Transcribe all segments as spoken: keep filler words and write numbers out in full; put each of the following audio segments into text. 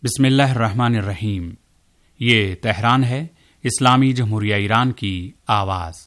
बिस्मिल्लाहिर्रहमानिर्रहीम। ये तेहरान है, इस्लामी जमहूरिया ईरान की आवाज़।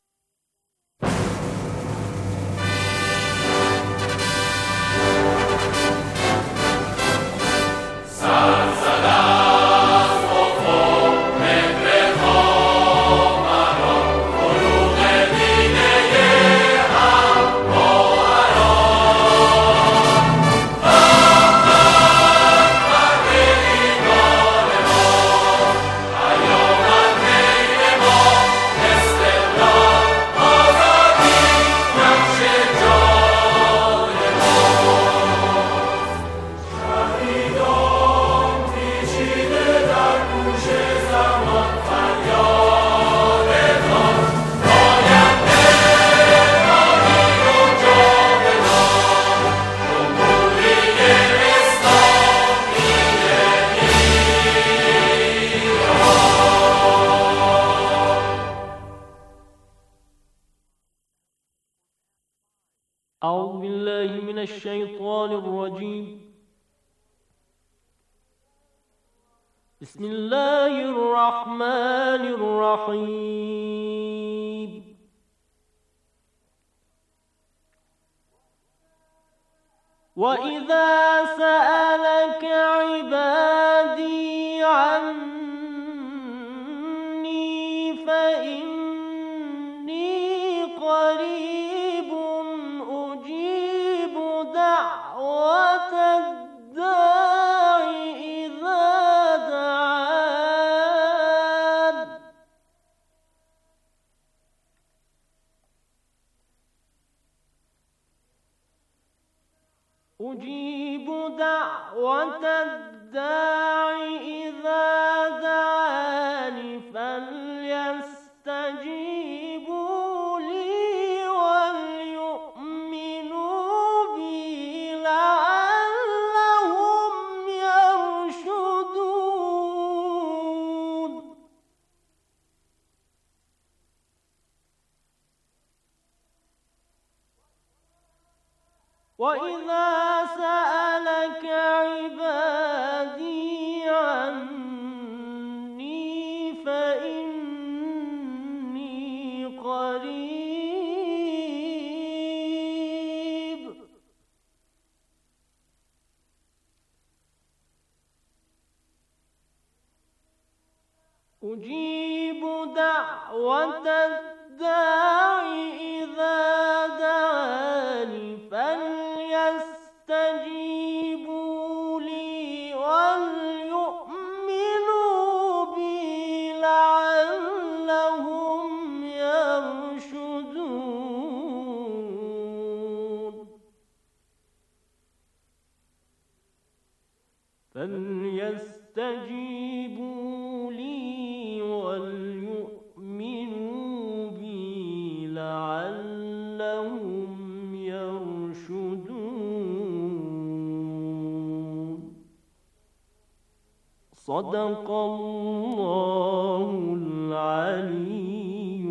أعوذ بالله من الشيطان الرجيم بسم الله الرحمن الرحيم وإذا سألك عبادي عني فإني قريب أجيب دعوة الداع إذا دعان أجيب دعوة الداع إذا دعان فليستجيبوا لي وليؤمنوا بي لعلهم يرشدون وإذا سألك عبادي عني فإني قريب أجيب دعوة الداع إذا دعاني فليستجيبوا لي وليؤمنوا بي لعلهم يرشدون فليستجيبوا لي وليؤمنوا بي لعلهم يرشدون صدق الله العلي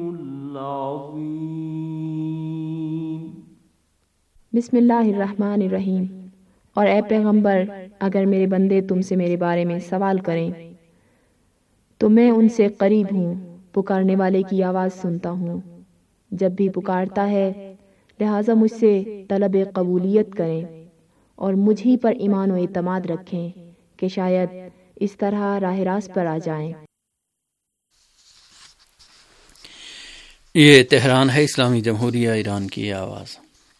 العظيم। बिस्मिल्लाहिर्रहमानिर्रहीम। और ए पैगंबर, अगर मेरे बंदे तुमसे मेरे बारे में सवाल करें तो मैं उनसे करीब हूँ, पुकारने वाले की आवाज़ सुनता हूँ जब भी पुकारता है। लिहाजा मुझसे तलब कबूलियत करें और मुझी पर ईमान व एतमाद रखें कि शायद इस तरह राह रास्त पर आ जाएं। ये तेहरान है, इस्लामी जमहूरिया ईरान की आवाज़।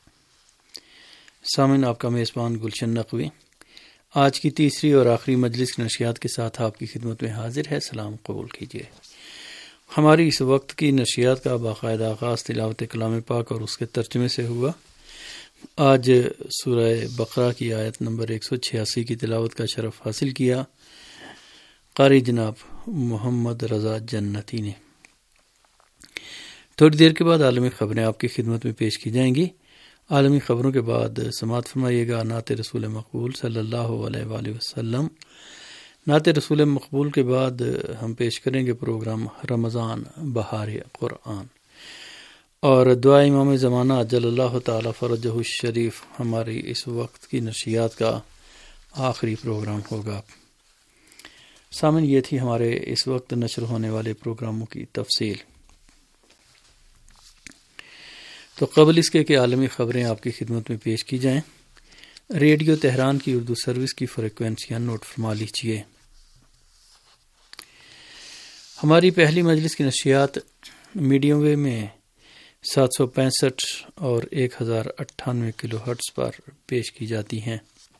सामिन, आपका मेज़बान गुलशन नकवी आज की तीसरी और आखिरी मजलिस की नशियात के साथ आपकी खिदमत में हाजिर है। सलाम कबूल कीजिए। हमारी इस वक्त की नशियात का बाकायदा आगाज़ तिलावत कलाम पाक और उसके तर्जुमे से हुआ। आज सूरह बकरा की आयत नंबर एक सौ छियासी की तिलावत का शरफ हासिल किया कारी जनाब मोहम्मद रज़ा जन्नती ने। थोड़ी देर के बाद आलमी ख़बरें आपकी खिदमत में पेश की जाएंगी। आलमी ख़बरों के बाद समात फरमाइएगा नाते रसूल मकबूल सल्लल्लाहु अलैहि वसल्लम। नाते रसूल मकबूल के बाद हम पेश करेंगे प्रोग्राम रमज़ान बहार क़ुरआन और दुआ इमाम ज़माना अज्जलल्लाहु ताला फ़रजहु शरीफ हमारी इस वक्त की नशियात का आखिरी प्रोग्राम होगा। سامن یہ تھی ہمارے اس وقت نشر ہونے والے پروگراموں کی تفصیل۔ تو قبل اس کے کہ عالمی خبریں آپ کی خدمت میں پیش کی جائیں، ریڈیو تہران کی اردو سروس کی فریکوینسیاں نوٹ فرما لیجیے۔ ہماری پہلی مجلس کی نشریات میڈیم ویو میں سات سو پینسٹھ اور ایک ہزار اٹھانوے کلو ہرٹز پر پیش کی جاتی ہیں،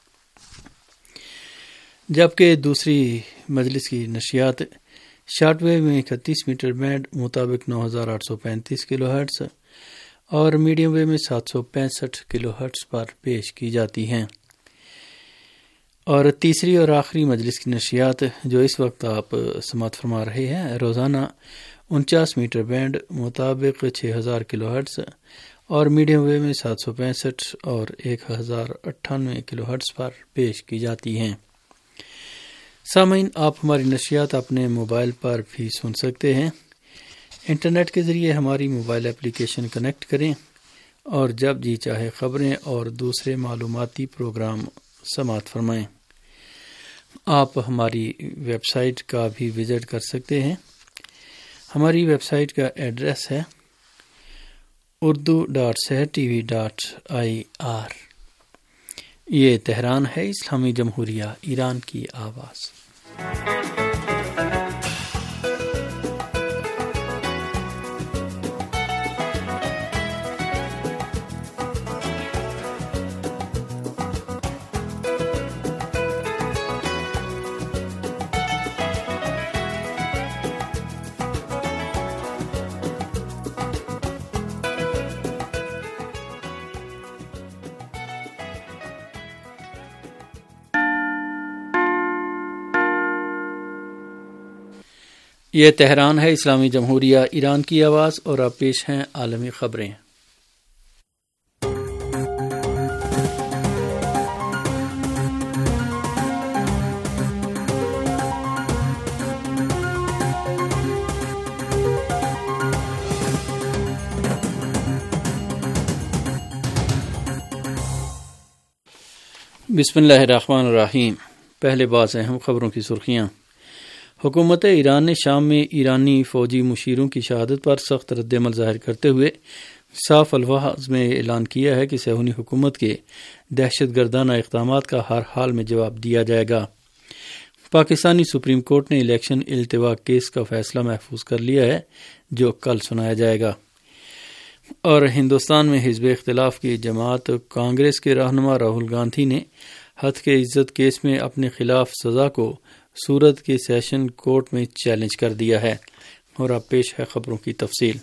جبکہ دوسری مجلس کی نشریات شارٹ ویو میں اکتیس میٹر بینڈ مطابق نو ہزار آٹھ سو پینتیس کلو ہرٹز اور میڈیم ویو میں سات سو پینسٹھ کلو ہرٹز پر پیش کی جاتی ہیں، اور تیسری اور آخری مجلس کی نشریات جو اس وقت آپ سماعت فرما رہے ہیں روزانہ انچاس میٹر بینڈ مطابق چھ ہزار کلو ہرٹز اور میڈیم ویو میں سات سو پینسٹھ اور ایک ہزار اٹھانوے کلو ہرٹز پر پیش کی جاتی ہیں۔ سامعین، آپ ہماری نشریات اپنے موبائل پر بھی سن سکتے ہیں۔ انٹرنیٹ کے ذریعے ہماری موبائل اپلیکیشن کنیکٹ کریں اور جب جی چاہے خبریں اور دوسرے معلوماتی پروگرام سماعت فرمائیں۔ آپ ہماری ویب سائٹ کا بھی وزٹ کر سکتے ہیں۔ ہماری ویب سائٹ کا ایڈریس ہے Urdu dot Sahar T V dot I R. یہ تہران ہے، اسلامی جمہوریہ ایران کی آواز۔ یہ تہران ہے، اسلامی جمہوریہ ایران کی آواز، اور اب پیش ہیں عالمی خبریں۔ بسم اللہ الرحمن الرحیم۔ پہلے باز اہم خبروں کی سرخیاں۔ حکومت ایران نے شام میں ایرانی فوجی مشیروں کی شہادت پر سخت رد عمل ظاہر کرتے ہوئے صاف الفاظ میں اعلان کیا ہے کہ صہیونی حکومت کے دہشت گردانہ اقدامات کا ہر حال میں جواب دیا جائے گا۔ پاکستانی سپریم کورٹ نے الیکشن التوا کیس کا فیصلہ محفوظ کر لیا ہے، جو کل سنایا جائے گا۔ اور ہندوستان میں حزب اختلاف کی جماعت کانگریس کے رہنما راہل گاندھی نے ہتھ کے عزت کیس میں اپنے خلاف سزا کو سورت کے سیشن کورٹ میں چیلنج کر دیا ہے، اور اب پیش ہے خبروں کی تفصیل۔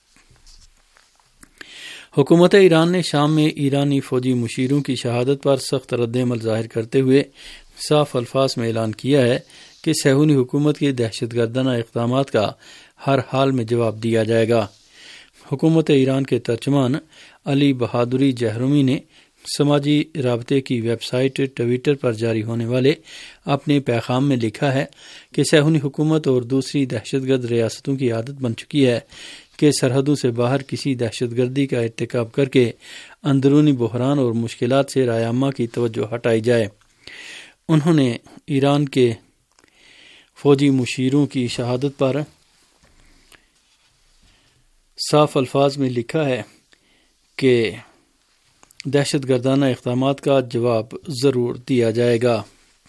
حکومت ایران نے شام میں ایرانی فوجی مشیروں کی شہادت پر سخت رد عمل ظاہر کرتے ہوئے صاف الفاظ میں اعلان کیا ہے کہ صہیونی حکومت کے دہشت گردانہ اقدامات کا ہر حال میں جواب دیا جائے گا۔ حکومت ایران کے ترجمان علی بہادری جہرومی نے سماجی رابطے کی ویب سائٹ ٹویٹر پر جاری ہونے والے اپنے پیغام میں لکھا ہے کہ صہیونی حکومت اور دوسری دہشت گرد ریاستوں کی عادت بن چکی ہے کہ سرحدوں سے باہر کسی دہشت گردی کا ارتکاب کر کے اندرونی بحران اور مشکلات سے رائے عامہ کی توجہ ہٹائی جائے۔ انہوں نے ایران کے فوجی مشیروں کی شہادت پر صاف الفاظ میں لکھا ہے کہ دہشت گردانہ اقدامات کا جواب ضرور دیا جائے گا۔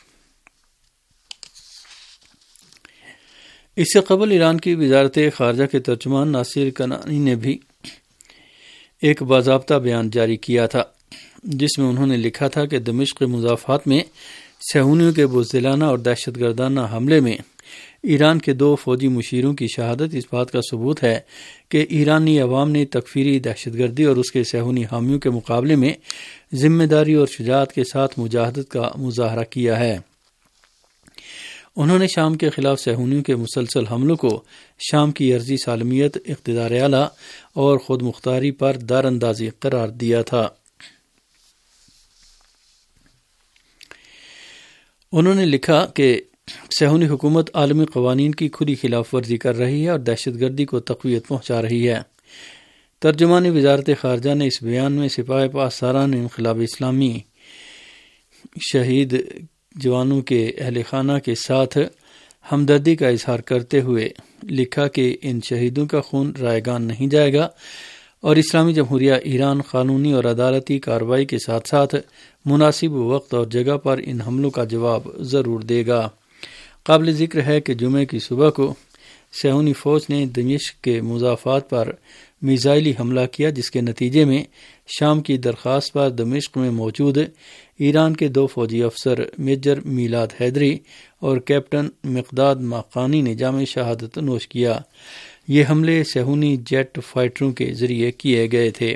اس سے قبل ایران کی وزارت خارجہ کے ترجمان ناصر کنعانی نے بھی ایک باضابطہ بیان جاری کیا تھا، جس میں انہوں نے لکھا تھا کہ دمشق مضافات میں صہیونیوں کے بزدلانہ اور دہشت گردانہ حملے میں ایران کے دو فوجی مشیروں کی شہادت اس بات کا ثبوت ہے کہ ایرانی عوام نے تکفیری دہشت گردی اور اس کے صہیونی حامیوں کے مقابلے میں ذمہ داری اور شجاعت کے ساتھ مجاہدت کا مظاہرہ کیا ہے۔ انہوں نے شام کے خلاف صہیونیوں کے مسلسل حملوں کو شام کی عرضی سالمیت، اقتدار اعلیٰ اور خود مختاری پر دار اندازی قرار دیا تھا۔ انہوں نے لکھا کہ صہیونی حکومت عالمی قوانین کی کھلی خلاف ورزی کر رہی ہے اور دہشت گردی کو تقویت پہنچا رہی ہے۔ ترجمان وزارت خارجہ نے اس بیان میں سپاہ پاسداران انقلاب اسلامی شہید جوانوں کے اہل خانہ کے ساتھ ہمدردی کا اظہار کرتے ہوئے لکھا کہ ان شہیدوں کا خون رائگان نہیں جائے گا اور اسلامی جمہوریہ ایران قانونی اور عدالتی کارروائی کے ساتھ ساتھ مناسب وقت اور جگہ پر ان حملوں کا جواب ضرور دے گا۔ قابل ذکر ہے کہ جمعے کی صبح کو صہیونی فوج نے دمشق کے مضافات پر میزائلی حملہ کیا، جس کے نتیجے میں شام کی درخواست پر دمشق میں موجود ایران کے دو فوجی افسر میجر میلاد حیدری اور کیپٹن مقداد ماقانی نے جام شہادت نوش کیا۔ یہ حملے صہیونی جیٹ فائٹروں کے ذریعے کیے گئے تھے۔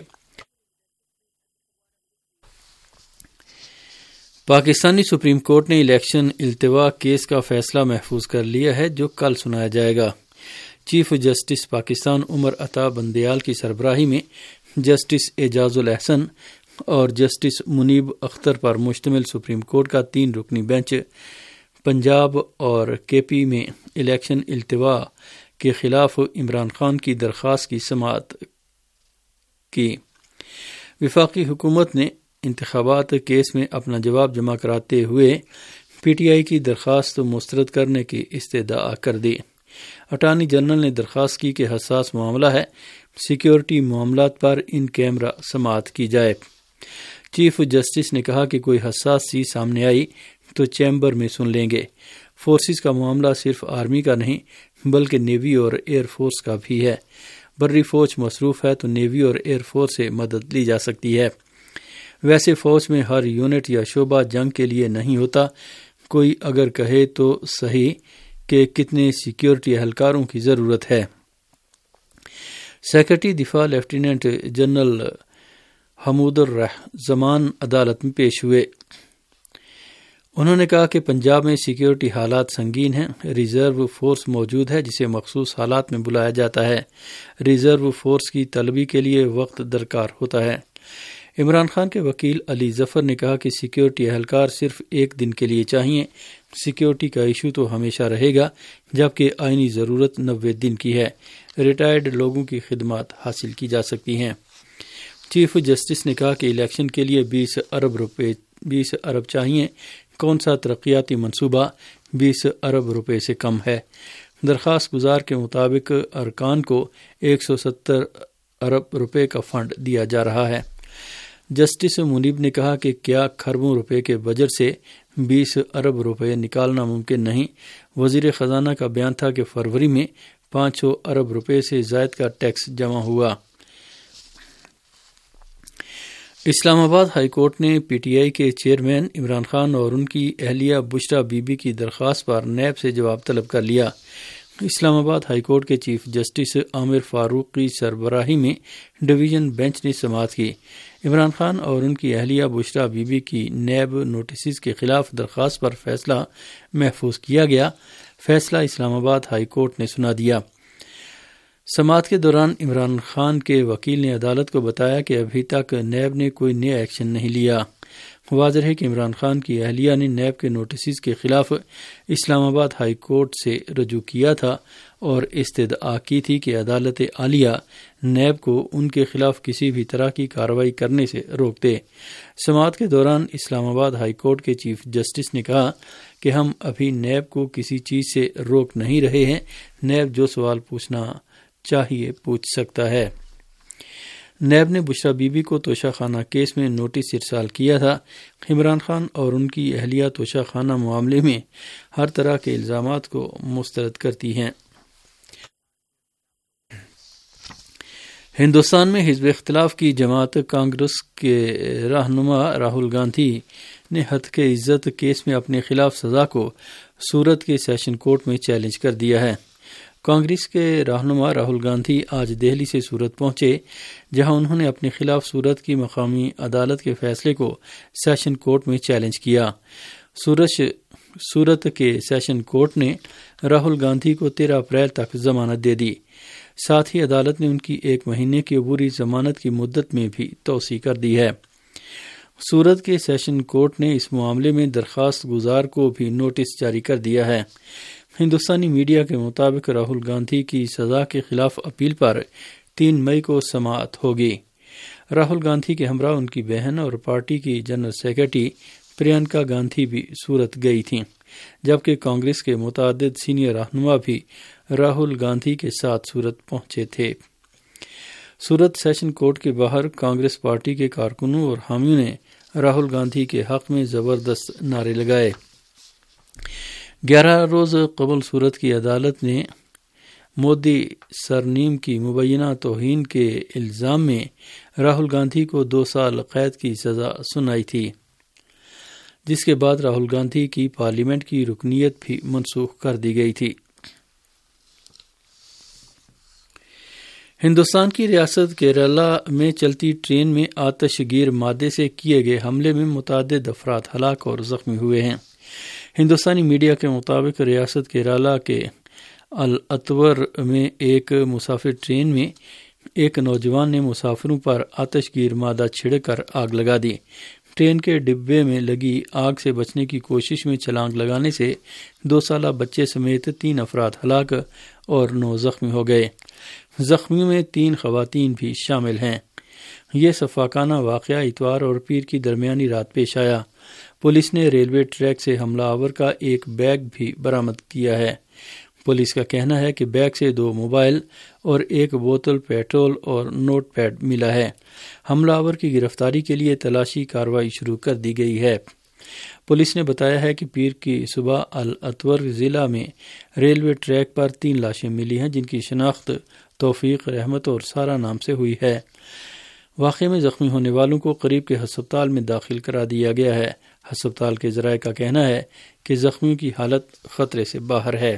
پاکستانی سپریم کورٹ نے الیکشن التوا کیس کا فیصلہ محفوظ کر لیا ہے، جو کل سنایا جائے گا۔ چیف جسٹس پاکستان عمر عطا بندیال کی سربراہی میں جسٹس اعجاز الاحسن اور جسٹس منیب اختر پر مشتمل سپریم کورٹ کا تین رکنی بینچ پنجاب اور کے پی میں الیکشن التوا کے خلاف عمران خان کی درخواست کی سماعت کی۔ وفاقی حکومت نے انتخابات کیس میں اپنا جواب جمع کراتے ہوئے پی ٹی آئی کی درخواست مسترد کرنے کی استدعا کر دی۔ اٹارنی جنرل نے درخواست کی کہ حساس معاملہ ہے، سیکیورٹی معاملات پر ان کیمرہ سماعت کی جائے۔ چیف جسٹس نے کہا کہ کوئی حساس چیز سامنے آئی تو چیمبر میں سن لیں گے۔ فورسز کا معاملہ صرف آرمی کا نہیں بلکہ نیوی اور ایئر فورس کا بھی ہے۔ بری فوج مصروف ہے تو نیوی اور ایئر فورس سے مدد لی جا سکتی ہے۔ ویسے فوج میں ہر یونٹ یا شعبہ جنگ کے لیے نہیں ہوتا۔ کوئی اگر کہے تو صحیح کہ کتنے سیکیورٹی اہلکاروں کی ضرورت ہے۔ سیکرٹری دفاع لیفٹیننٹ جنرل حمود الرحمان عدالت میں پیش ہوئے۔ انہوں نے کہا کہ پنجاب میں سیکیورٹی حالات سنگین ہیں۔ ریزرو فورس موجود ہے جسے مخصوص حالات میں بلایا جاتا ہے۔ ریزرو فورس کی طلبی کے لیے وقت درکار ہوتا ہے۔ عمران خان کے وکیل علی ظفر نے کہا کہ سیکیورٹی اہلکار صرف ایک دن کے لیے چاہیے۔ سیکیورٹی کا ایشو تو ہمیشہ رہے گا، جبکہ آئینی ضرورت نوے دن کی ہے۔ ریٹائرڈ لوگوں کی خدمات حاصل کی جا سکتی ہیں۔ چیف جسٹس نے کہا کہ الیکشن کے لیے بیس ارب روپے بیس ارب چاہیے۔ کون سا ترقیاتی منصوبہ بیس ارب روپے سے کم ہے؟ درخواست گزار کے مطابق ارکان کو ایک سو ستر ارب روپے کا فنڈ دیا جا رہا ہے۔ جسٹس منیب نے کہا کہ کیا کھربوں روپے کے بجٹ سے بیس ارب روپے نکالنا ممکن نہیں؟ وزیر خزانہ کا بیان تھا کہ فروری میں پانچ سو ارب روپے سے زائد کا ٹیکس جمع ہوا۔ اسلام آباد ہائی کورٹ نے پی ٹی آئی کے چیئرمین عمران خان اور ان کی اہلیہ بشرا بی بی کی درخواست پر نیب سے جواب طلب کر لیا۔ اسلام آباد ہائی کورٹ کے چیف جسٹس عامر فاروق کی سربراہی میں ڈویژن بینچ نے سماعت کی۔ عمران خان اور ان کی اہلیہ بشرا بی بی کی نیب نوٹسز کے خلاف درخواست پر فیصلہ محفوظ کیا گیا۔ فیصلہ اسلام آباد ہائی کورٹ نے سنا دیا۔ سماعت کے دوران عمران خان کے وکیل نے عدالت کو بتایا کہ ابھی تک نیب نے کوئی نیا ایکشن نہیں لیا۔ واضح ہے کہ عمران خان کی اہلیہ نے نیب کے نوٹسز کے خلاف اسلام آباد ہائی کورٹ سے رجوع کیا تھا اور استدعا کی تھی کہ عدالت عالیہ نیب کو ان کے خلاف کسی بھی طرح کی کارروائی کرنے سے روک دے۔ سماعت کے دوران اسلام آباد ہائی کورٹ کے چیف جسٹس نے کہا کہ ہم ابھی نیب کو کسی چیز سے روک نہیں رہے ہیں۔ نیب جو سوال پوچھنا چاہیے پوچھ سکتا ہے۔ نیب نے بشرا بی بی کو توشہ خانہ کیس میں نوٹس ارسال کیا تھا۔ عمران خان اور ان کی اہلیہ توشہ خانہ معاملے میں ہر طرح کے الزامات کو مسترد کرتی ہیں۔ ہندوستان میں حزب اختلاف کی جماعت کانگریس کے رہنما راہل گاندھی نے ہتک عزت کیس میں اپنے خلاف سزا کو سورت کے سیشن کورٹ میں چیلنج کر دیا ہے۔ کانگریس کے رہنما راہل گاندھی آج دہلی سے سورت پہنچے، جہاں انہوں نے اپنے خلاف سورت کی مقامی عدالت کے فیصلے کو سیشن کورٹ میں چیلنج کیا۔ سورت کے سیشن کورٹ نے راہل گاندھی کو تیرہ اپریل تک ضمانت دے دی۔ ساتھ ہی عدالت نے ان کی ایک مہینے کی عبوری ضمانت کی مدت میں بھی توسیع کر دی ہے۔ سورت کے سیشن کورٹ نے اس معاملے میں درخواست گزار کو بھی نوٹس جاری کر دیا ہے۔ ہندوستانی میڈیا کے مطابق راہل گاندھی کی سزا کے خلاف اپیل پر تین مئی کو سماعت ہوگی۔ راہل گاندھی کے ہمراہ ان کی بہن اور پارٹی کی جنرل سیکرٹری پرینکا گاندھی بھی سورت گئی تھیں، جبکہ کانگریس کے متعدد سینئر رہنما بھی راہل گاندھی کے ساتھ سورت پہنچے تھے۔ سورت سیشن کورٹ کے باہر کانگریس پارٹی کے کارکنوں اور حامیوں نے راہل گاندھی کے حق میں زبردست نعرے لگائے۔ گیارہ روز قبل سورت کی عدالت نے مودی سرنیم کی مبینہ توہین کے الزام میں راہل گاندھی کو دو سال قید کی سزا سنائی تھی، جس کے بعد راہل گاندھی کی پارلیمنٹ کی رکنیت بھی منسوخ کر دی گئی تھی۔ ہندوستان کی ریاست کیرالہ میں چلتی ٹرین میں آتش گیر مادے سے کیے گئے حملے میں متعدد افراد ہلاک اور زخمی ہوئے ہیں۔ ہندوستانی میڈیا کے مطابق ریاست کیرالہ کے الاتور میں ایک مسافر ٹرین میں ایک نوجوان نے مسافروں پر آتش گیر مادہ چھڑک کر آگ لگا دی۔ ٹرین کے ڈبے میں لگی آگ سے بچنے کی کوشش میں چھلانگ لگانے سے دو سالہ بچے سمیت تین افراد ہلاک اور نو زخمی ہو گئے۔ زخمیوں میں تین خواتین بھی شامل ہیں۔ یہ شفاقانہ واقعہ اتوار اور پیر کی درمیانی رات پیش آیا۔ پولیس نے ریلوے ٹریک سے حملہ آور کا ایک بیگ بھی برآمد کیا ہے۔ پولیس کا کہنا ہے کہ بیگ سے دو موبائل اور ایک بوتل پیٹرول اور نوٹ پیڈ ملا ہے۔ حملہ آور کی گرفتاری کے لیے تلاشی کارروائی شروع کر دی گئی ہے۔ پولیس نے بتایا ہے کہ پیر کی صبح الاتور ضلع میں ریلوے ٹریک پر تین لاشیں ملی ہیں، جن کی شناخت توفیق، رحمت اور سارا نام سے ہوئی ہے۔ واقعے میں زخمی ہونے والوں کو قریب کے ہسپتال میں داخل کرا دیا گیا ہے۔ ہسپتال کے ذرائع کا کہنا ہے کہ زخمیوں کی حالت خطرے سے باہر ہے۔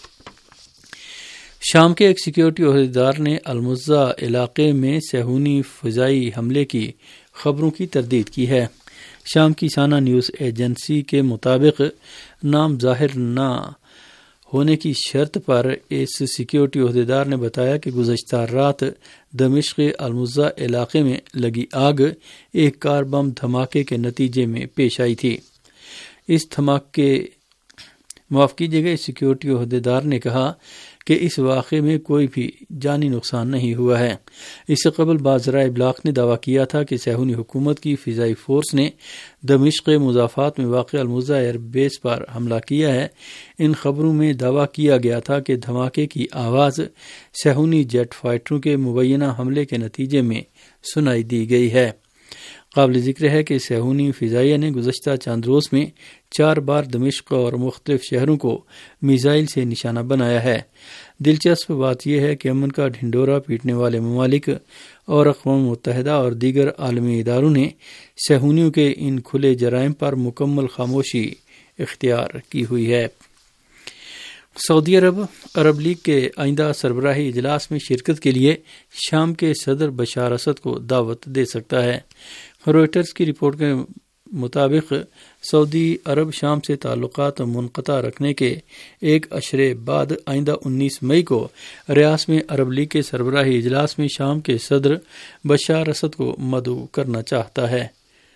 شام کے ایک سیکیورٹی عہدیدار نے المزہ علاقے میں صہیونی فضائی حملے کی خبروں کی تردید کی ہے۔ شام کی سانہ نیوز ایجنسی کے مطابق نام ظاہر نہ ہونے کی شرط پر اس سیکیورٹی عہدیدار نے بتایا کہ گزشتہ رات دمشق المزہ علاقے میں لگی آگ ایک کار بم دھماکے کے نتیجے میں پیش آئی تھی۔ اس دھماکے معاف کیجیے گا سیکیورٹی عہدیدار نے کہا کہ اس واقعے میں کوئی بھی جانی نقصان نہیں ہوا ہے۔ اس سے قبل بعض ذرائع ابلاغ نے دعویٰ کیا تھا کہ صہیونی حکومت کی فضائی فورس نے دمشق مضافات میں واقع المزہ ایئر بیس پر حملہ کیا ہے۔ ان خبروں میں دعویٰ کیا گیا تھا کہ دھماکے کی آواز صہیونی جیٹ فائٹروں کے مبینہ حملے کے نتیجے میں سنائی دی گئی ہے۔ قابل ذکر ہے کہ صہیونی فضائیہ نے گزشتہ چند روز میں چار بار دمشق اور مختلف شہروں کو میزائل سے نشانہ بنایا ہے۔ دلچسپ بات یہ ہے کہ امن کا ڈھنڈورا پیٹنے والے ممالک اور اقوام متحدہ اور دیگر عالمی اداروں نے صہیونیوں کے ان کھلے جرائم پر مکمل خاموشی اختیار کی ہوئی ہے۔ سعودی عرب عرب لیگ کے آئندہ سربراہی اجلاس میں شرکت کے لیے شام کے صدر بشار اسد کو دعوت دے سکتا ہے۔ روئٹرز کی رپورٹ کے مطابق سعودی عرب شام سے تعلقات منقطع رکھنے کے ایک عشرے بعد آئندہ انیس مئی کو ریاض میں عرب لیگ کے سربراہی اجلاس میں شام کے صدر بشار اسد کو مدعو کرنا چاہتا ہے۔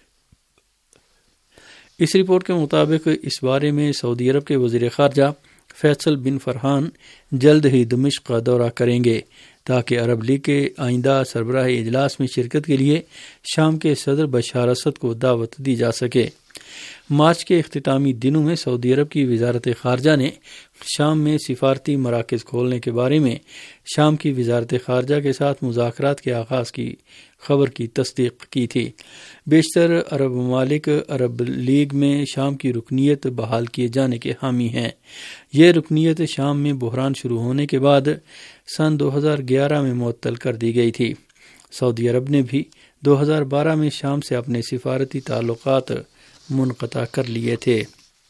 اس رپورٹ کے مطابق اس بارے میں سعودی عرب کے وزیر خارجہ فیصل بن فرحان جلد ہی دمشق کا دورہ کریں گے تاکہ عرب لیگ کے آئندہ سربراہی اجلاس میں شرکت کے لیے شام کے صدر بشار اسد کو دعوت دی جا سکے۔ مارچ کے اختتامی دنوں میں سعودی عرب کی وزارت خارجہ نے شام میں سفارتی مراکز کھولنے کے بارے میں شام کی وزارت خارجہ کے ساتھ مذاکرات کے آغاز کی خبر کی تصدیق کی تھی۔ بیشتر عرب ممالک عرب لیگ میں شام کی رکنیت بحال کیے جانے کے حامی ہیں۔ یہ رکنیت شام میں بحران شروع ہونے کے بعد سن دو ہزار گیارہ میں معطل کر دی گئی تھی۔ سعودی عرب نے بھی دو ہزار بارہ میں شام سے اپنے سفارتی تعلقات منقطع کر لیے تھے۔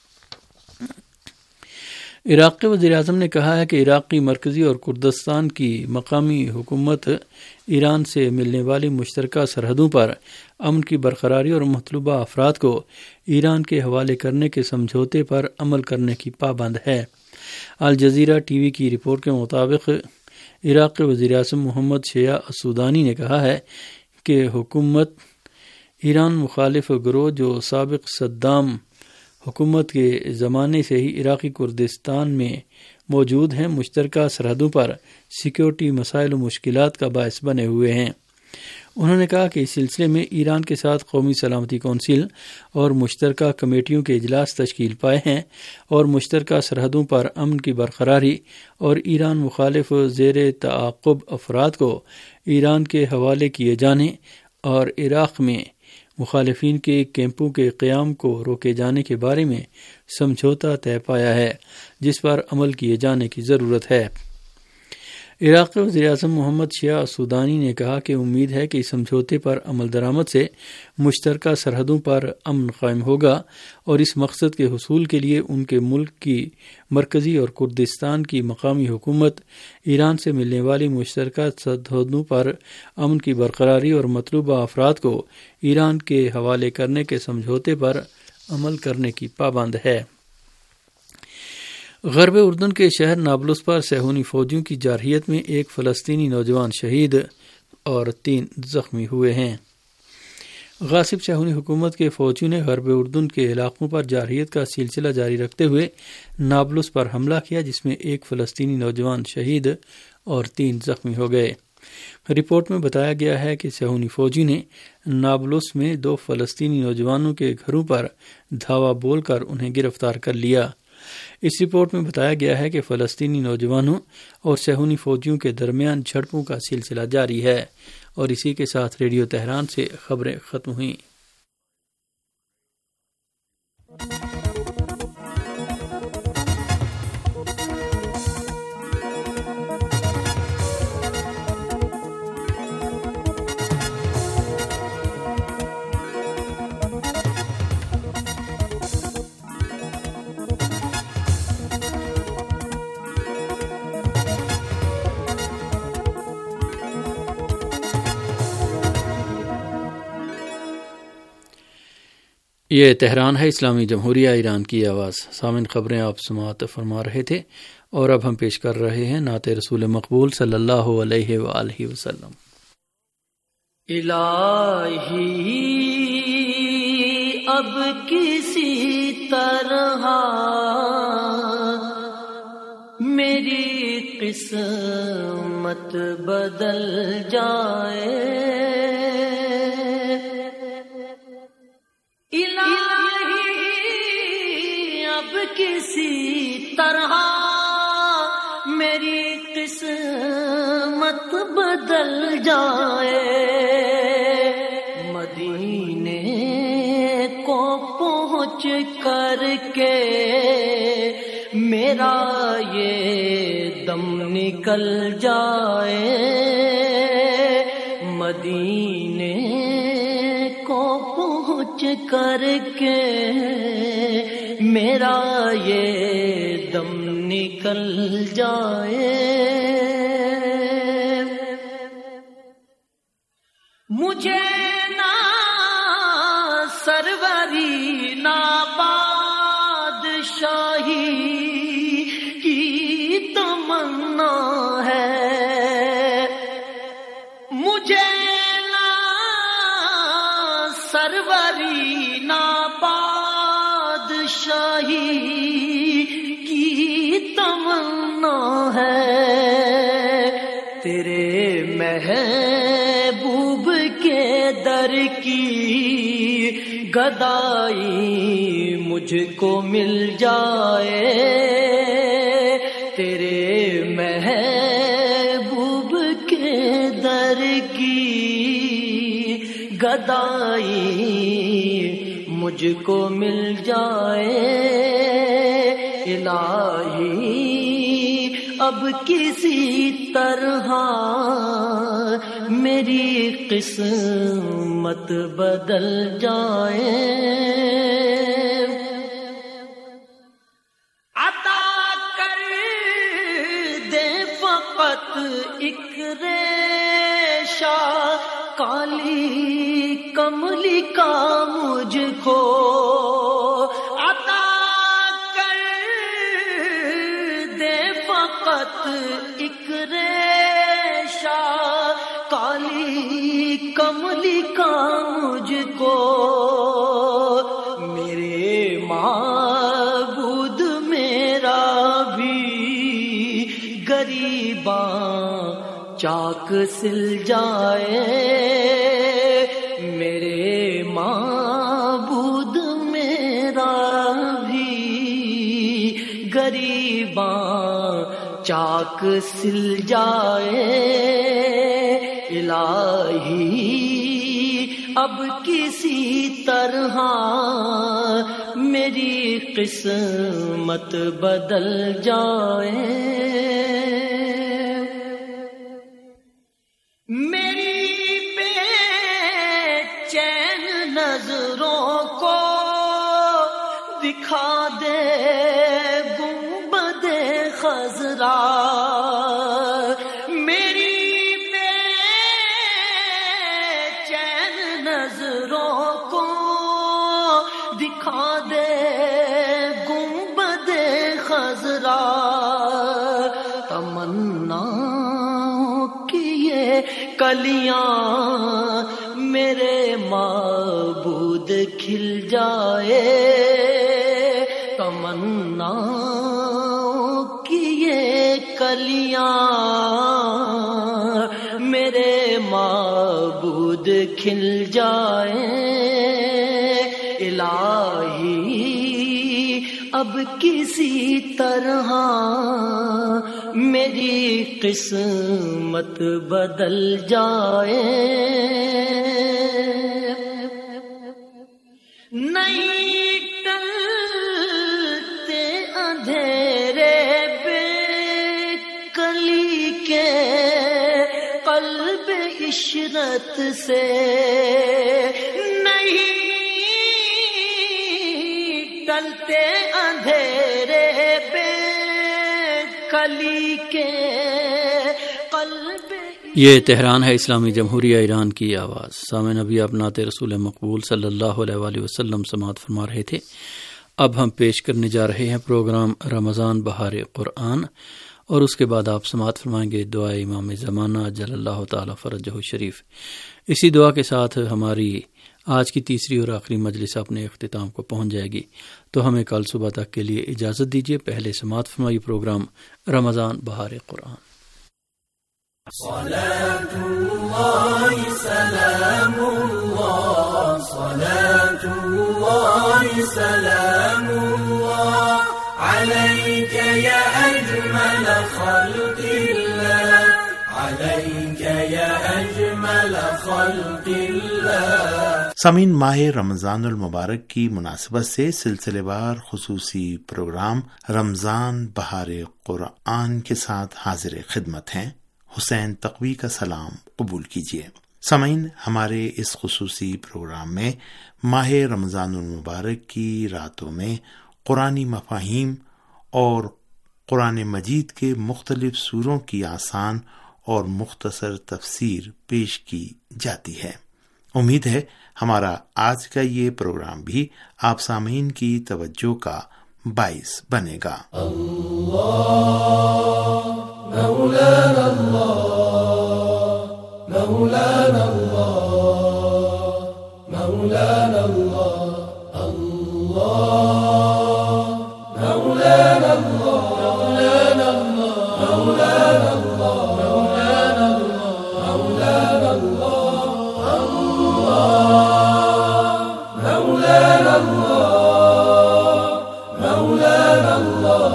عراق کے وزیر اعظم نے کہا ہے کہ عراق کی مرکزی اور کردستان کی مقامی حکومت ایران سے ملنے والی مشترکہ سرحدوں پر امن کی برقراری اور مطلوبہ افراد کو ایران کے حوالے کرنے کے سمجھوتے پر عمل کرنے کی پابند ہے۔ الجزیرہ ٹی وی کی رپورٹ کے مطابق عراق کے وزیر اعظم محمد شیع السودانی نے کہا ہے کہ حکومت ایران مخالف گروہ جو سابق صدام حکومت کے زمانے سے ہی عراقی کردستان میں موجود ہیں، مشترکہ سرحدوں پر سیکیورٹی مسائل و مشکلات کا باعث بنے ہوئے ہیں۔ انہوں نے کہا کہ اس سلسلے میں ایران کے ساتھ قومی سلامتی کونسل اور مشترکہ کمیٹیوں کے اجلاس تشکیل پائے ہیں اور مشترکہ سرحدوں پر امن کی برقراری اور ایران مخالف زیر تعاقب افراد کو ایران کے حوالے کیے جانے اور عراق میں مخالفین کے کیمپوں کے قیام کو روکے جانے کے بارے میں سمجھوتا طے پایا ہے جس پر عمل کیے جانے کی ضرورت ہے۔ عراق کے وزیر اعظم محمد شیع سودانی نے کہا کہ امید ہے کہ اس سمجھوتے پر عمل درآمد سے مشترکہ سرحدوں پر امن قائم ہوگا اور اس مقصد کے حصول کے لیے ان کے ملک کی مرکزی اور کردستان کی مقامی حکومت ایران سے ملنے والی مشترکہ سرحدوں پر امن کی برقراری اور مطلوبہ افراد کو ایران کے حوالے کرنے کے سمجھوتے پر عمل کرنے کی پابند ہے۔ غرب اردن کے شہر نابلس پر صہیونی فوجیوں کی جارحیت میں ایک فلسطینی نوجوان شہید اور تین زخمی ہوئے ہیں۔ غاصب صہیونی حکومت کے فوجیوں نے غرب اردن کے علاقوں پر جارحیت کا سلسلہ جاری رکھتے ہوئے نابلس پر حملہ کیا جس میں ایک فلسطینی نوجوان شہید اور تین زخمی ہو گئے۔ رپورٹ میں بتایا گیا ہے کہ صہیونی فوجی نے نابلس میں دو فلسطینی نوجوانوں کے گھروں پر دھاوا بول کر انہیں گرفتار کر لیا۔ اس رپورٹ میں بتایا گیا ہے کہ فلسطینی نوجوانوں اور صہیونی فوجیوں کے درمیان جھڑپوں کا سلسلہ جاری ہے، اور اسی کے ساتھ ریڈیو تہران سے خبریں ختم ہوئیں۔ یہ تہران ہے، اسلامی جمہوریہ ایران کی آواز۔ سامعین، خبریں آپ سماعت فرما رہے تھے، اور اب ہم پیش کر رہے ہیں نعت رسول مقبول صلی اللہ علیہ وآلہ وسلم۔ الہی اب کسی طرح میری قسمت بدل جائے، کسی طرح میری قسمت بدل جائے، مدینے کو پہنچ کر کے میرا یہ دم نکل جائے، مدینے کو پہنچ کر کے میرا یہ دم نکل جائے، مجھے نہ سروری نہ بادشاہی کی تمنا ہے، مجھے نہ سروری نہ شاہی کی تمنا ہے، تیرے محبوب کے در کی گدائی مجھ کو مل جائے، تیرے محبوب کے در کی گدائی مجھ کو مل جائے، الہی اب کسی طرح میری قسمت بدل جائے، عطا کر دے فقط ایک ریشہ کالی کملی کا مجھ کو، عطا کر دے فقط ایک ریشہ کالی کملی کا مجھ کو، میرے معبود میرا بھی غریباں چاک سل جائے، باں چاک سل جائے الہی اب کسی طرح میری قسمت بدل جائے. میری بے چین نظروں کو دکھا دے گنبد خضرا. میری بے چین نظروں کو دکھا دے گنبد خضرا. تمنا کیے کلیاں میرے معبود کھل جائے. تمنا کی یہ کلیاں میرے معبود کھل جائے. الہی اب کسی طرح میری قسمت بدل جائے. نہیں ٹلتے اندھیرے بے کلی کے قلب عشرت سے. نہیں ٹلتے اندھیرے بے کلی کے قلب. یہ تہران ہے اسلامی جمہوریہ ایران کی آواز. سامعین ابھی آپ نعت رسول مقبول صلی اللہ علیہ وآلہ وسلم سماعت فرما رہے تھے. اب ہم پیش کرنے جا رہے ہیں پروگرام رمضان بہار قرآن، اور اس کے بعد آپ سماعت فرمائیں گے دعائے امام زمانہ جل اللہ تعالی فرجہ شریف. اسی دعا کے ساتھ ہماری آج کی تیسری اور آخری مجلس اپنے اختتام کو پہنچ جائے گی. تو ہمیں کل صبح تک کے لیے اجازت دیجیے. پہلے سماعت فرمائی پروگرام رمضان بہار قرآن. صلاة الله سلام الله صلاة الله سلام الله عليك يا أجمل خلق الله عليك يا أجمل خلق الله. سامعین، ماہ رمضان المبارک کی مناسبت سے سلسلے وار خصوصی پروگرام رمضان بہار قرآن کے ساتھ حاضر خدمت ہیں. حسین تقوی کا سلام قبول کیجیے. سامعین، ہمارے اس خصوصی پروگرام میں ماہ رمضان المبارک کی راتوں میں قرآنی مفاہیم اور قرآن مجید کے مختلف سوروں کی آسان اور مختصر تفسیر پیش کی جاتی ہے. امید ہے ہمارا آج کا یہ پروگرام بھی آپ سامعین کی توجہ کا باعث بنے گا. مولانا اللہ مولانا اللہ مولانا اللہ اللہ مولانا اللہ مولانا اللہ مولانا اللہ مولانا اللہ مولانا اللہ مولانا اللہ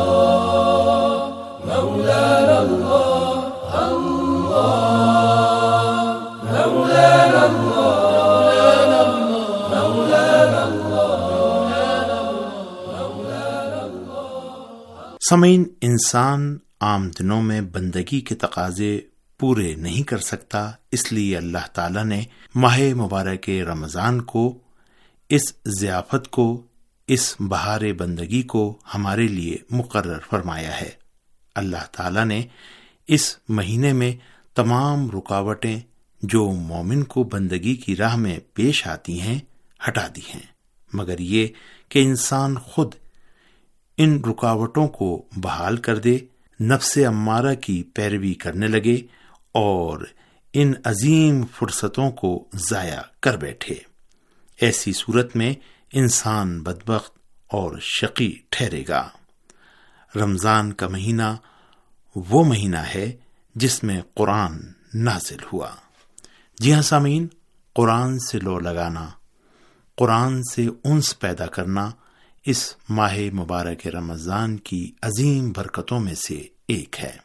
سامعین، انسان عام دنوں میں بندگی کے تقاضے پورے نہیں کر سکتا، اس لیے اللہ تعالیٰ نے ماہ مبارک رمضان کو، اس ضیافت کو، اس بہار بندگی کو ہمارے لیے مقرر فرمایا ہے. اللہ تعالیٰ نے اس مہینے میں تمام رکاوٹیں جو مومن کو بندگی کی راہ میں پیش آتی ہیں ہٹا دی ہیں، مگر یہ کہ انسان خود ان رکاوٹوں کو بحال کر دے، نفس امارہ کی پیروی کرنے لگے اور ان عظیم فرصتوں کو ضائع کر بیٹھے. ایسی صورت میں انسان بدبخت اور شقی ٹھہرے گا. رمضان کا مہینہ وہ مہینہ ہے جس میں قرآن نازل ہوا. جی ہاں سامعین، قرآن سے لو لگانا، قرآن سے انس پیدا کرنا اس ماہ مبارک رمضان کی عظیم برکتوں میں سے ایک ہے۔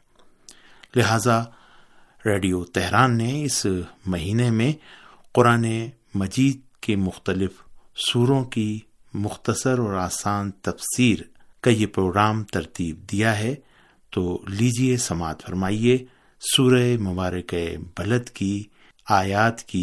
لہذا ریڈیو تہران نے اس مہینے میں قرآن مجید کے مختلف سوروں کی مختصر اور آسان تفسیر کا یہ پروگرام ترتیب دیا ہے، تو لیجئے سماعت فرمائیے سورہ مبارک بلد کی آیات کی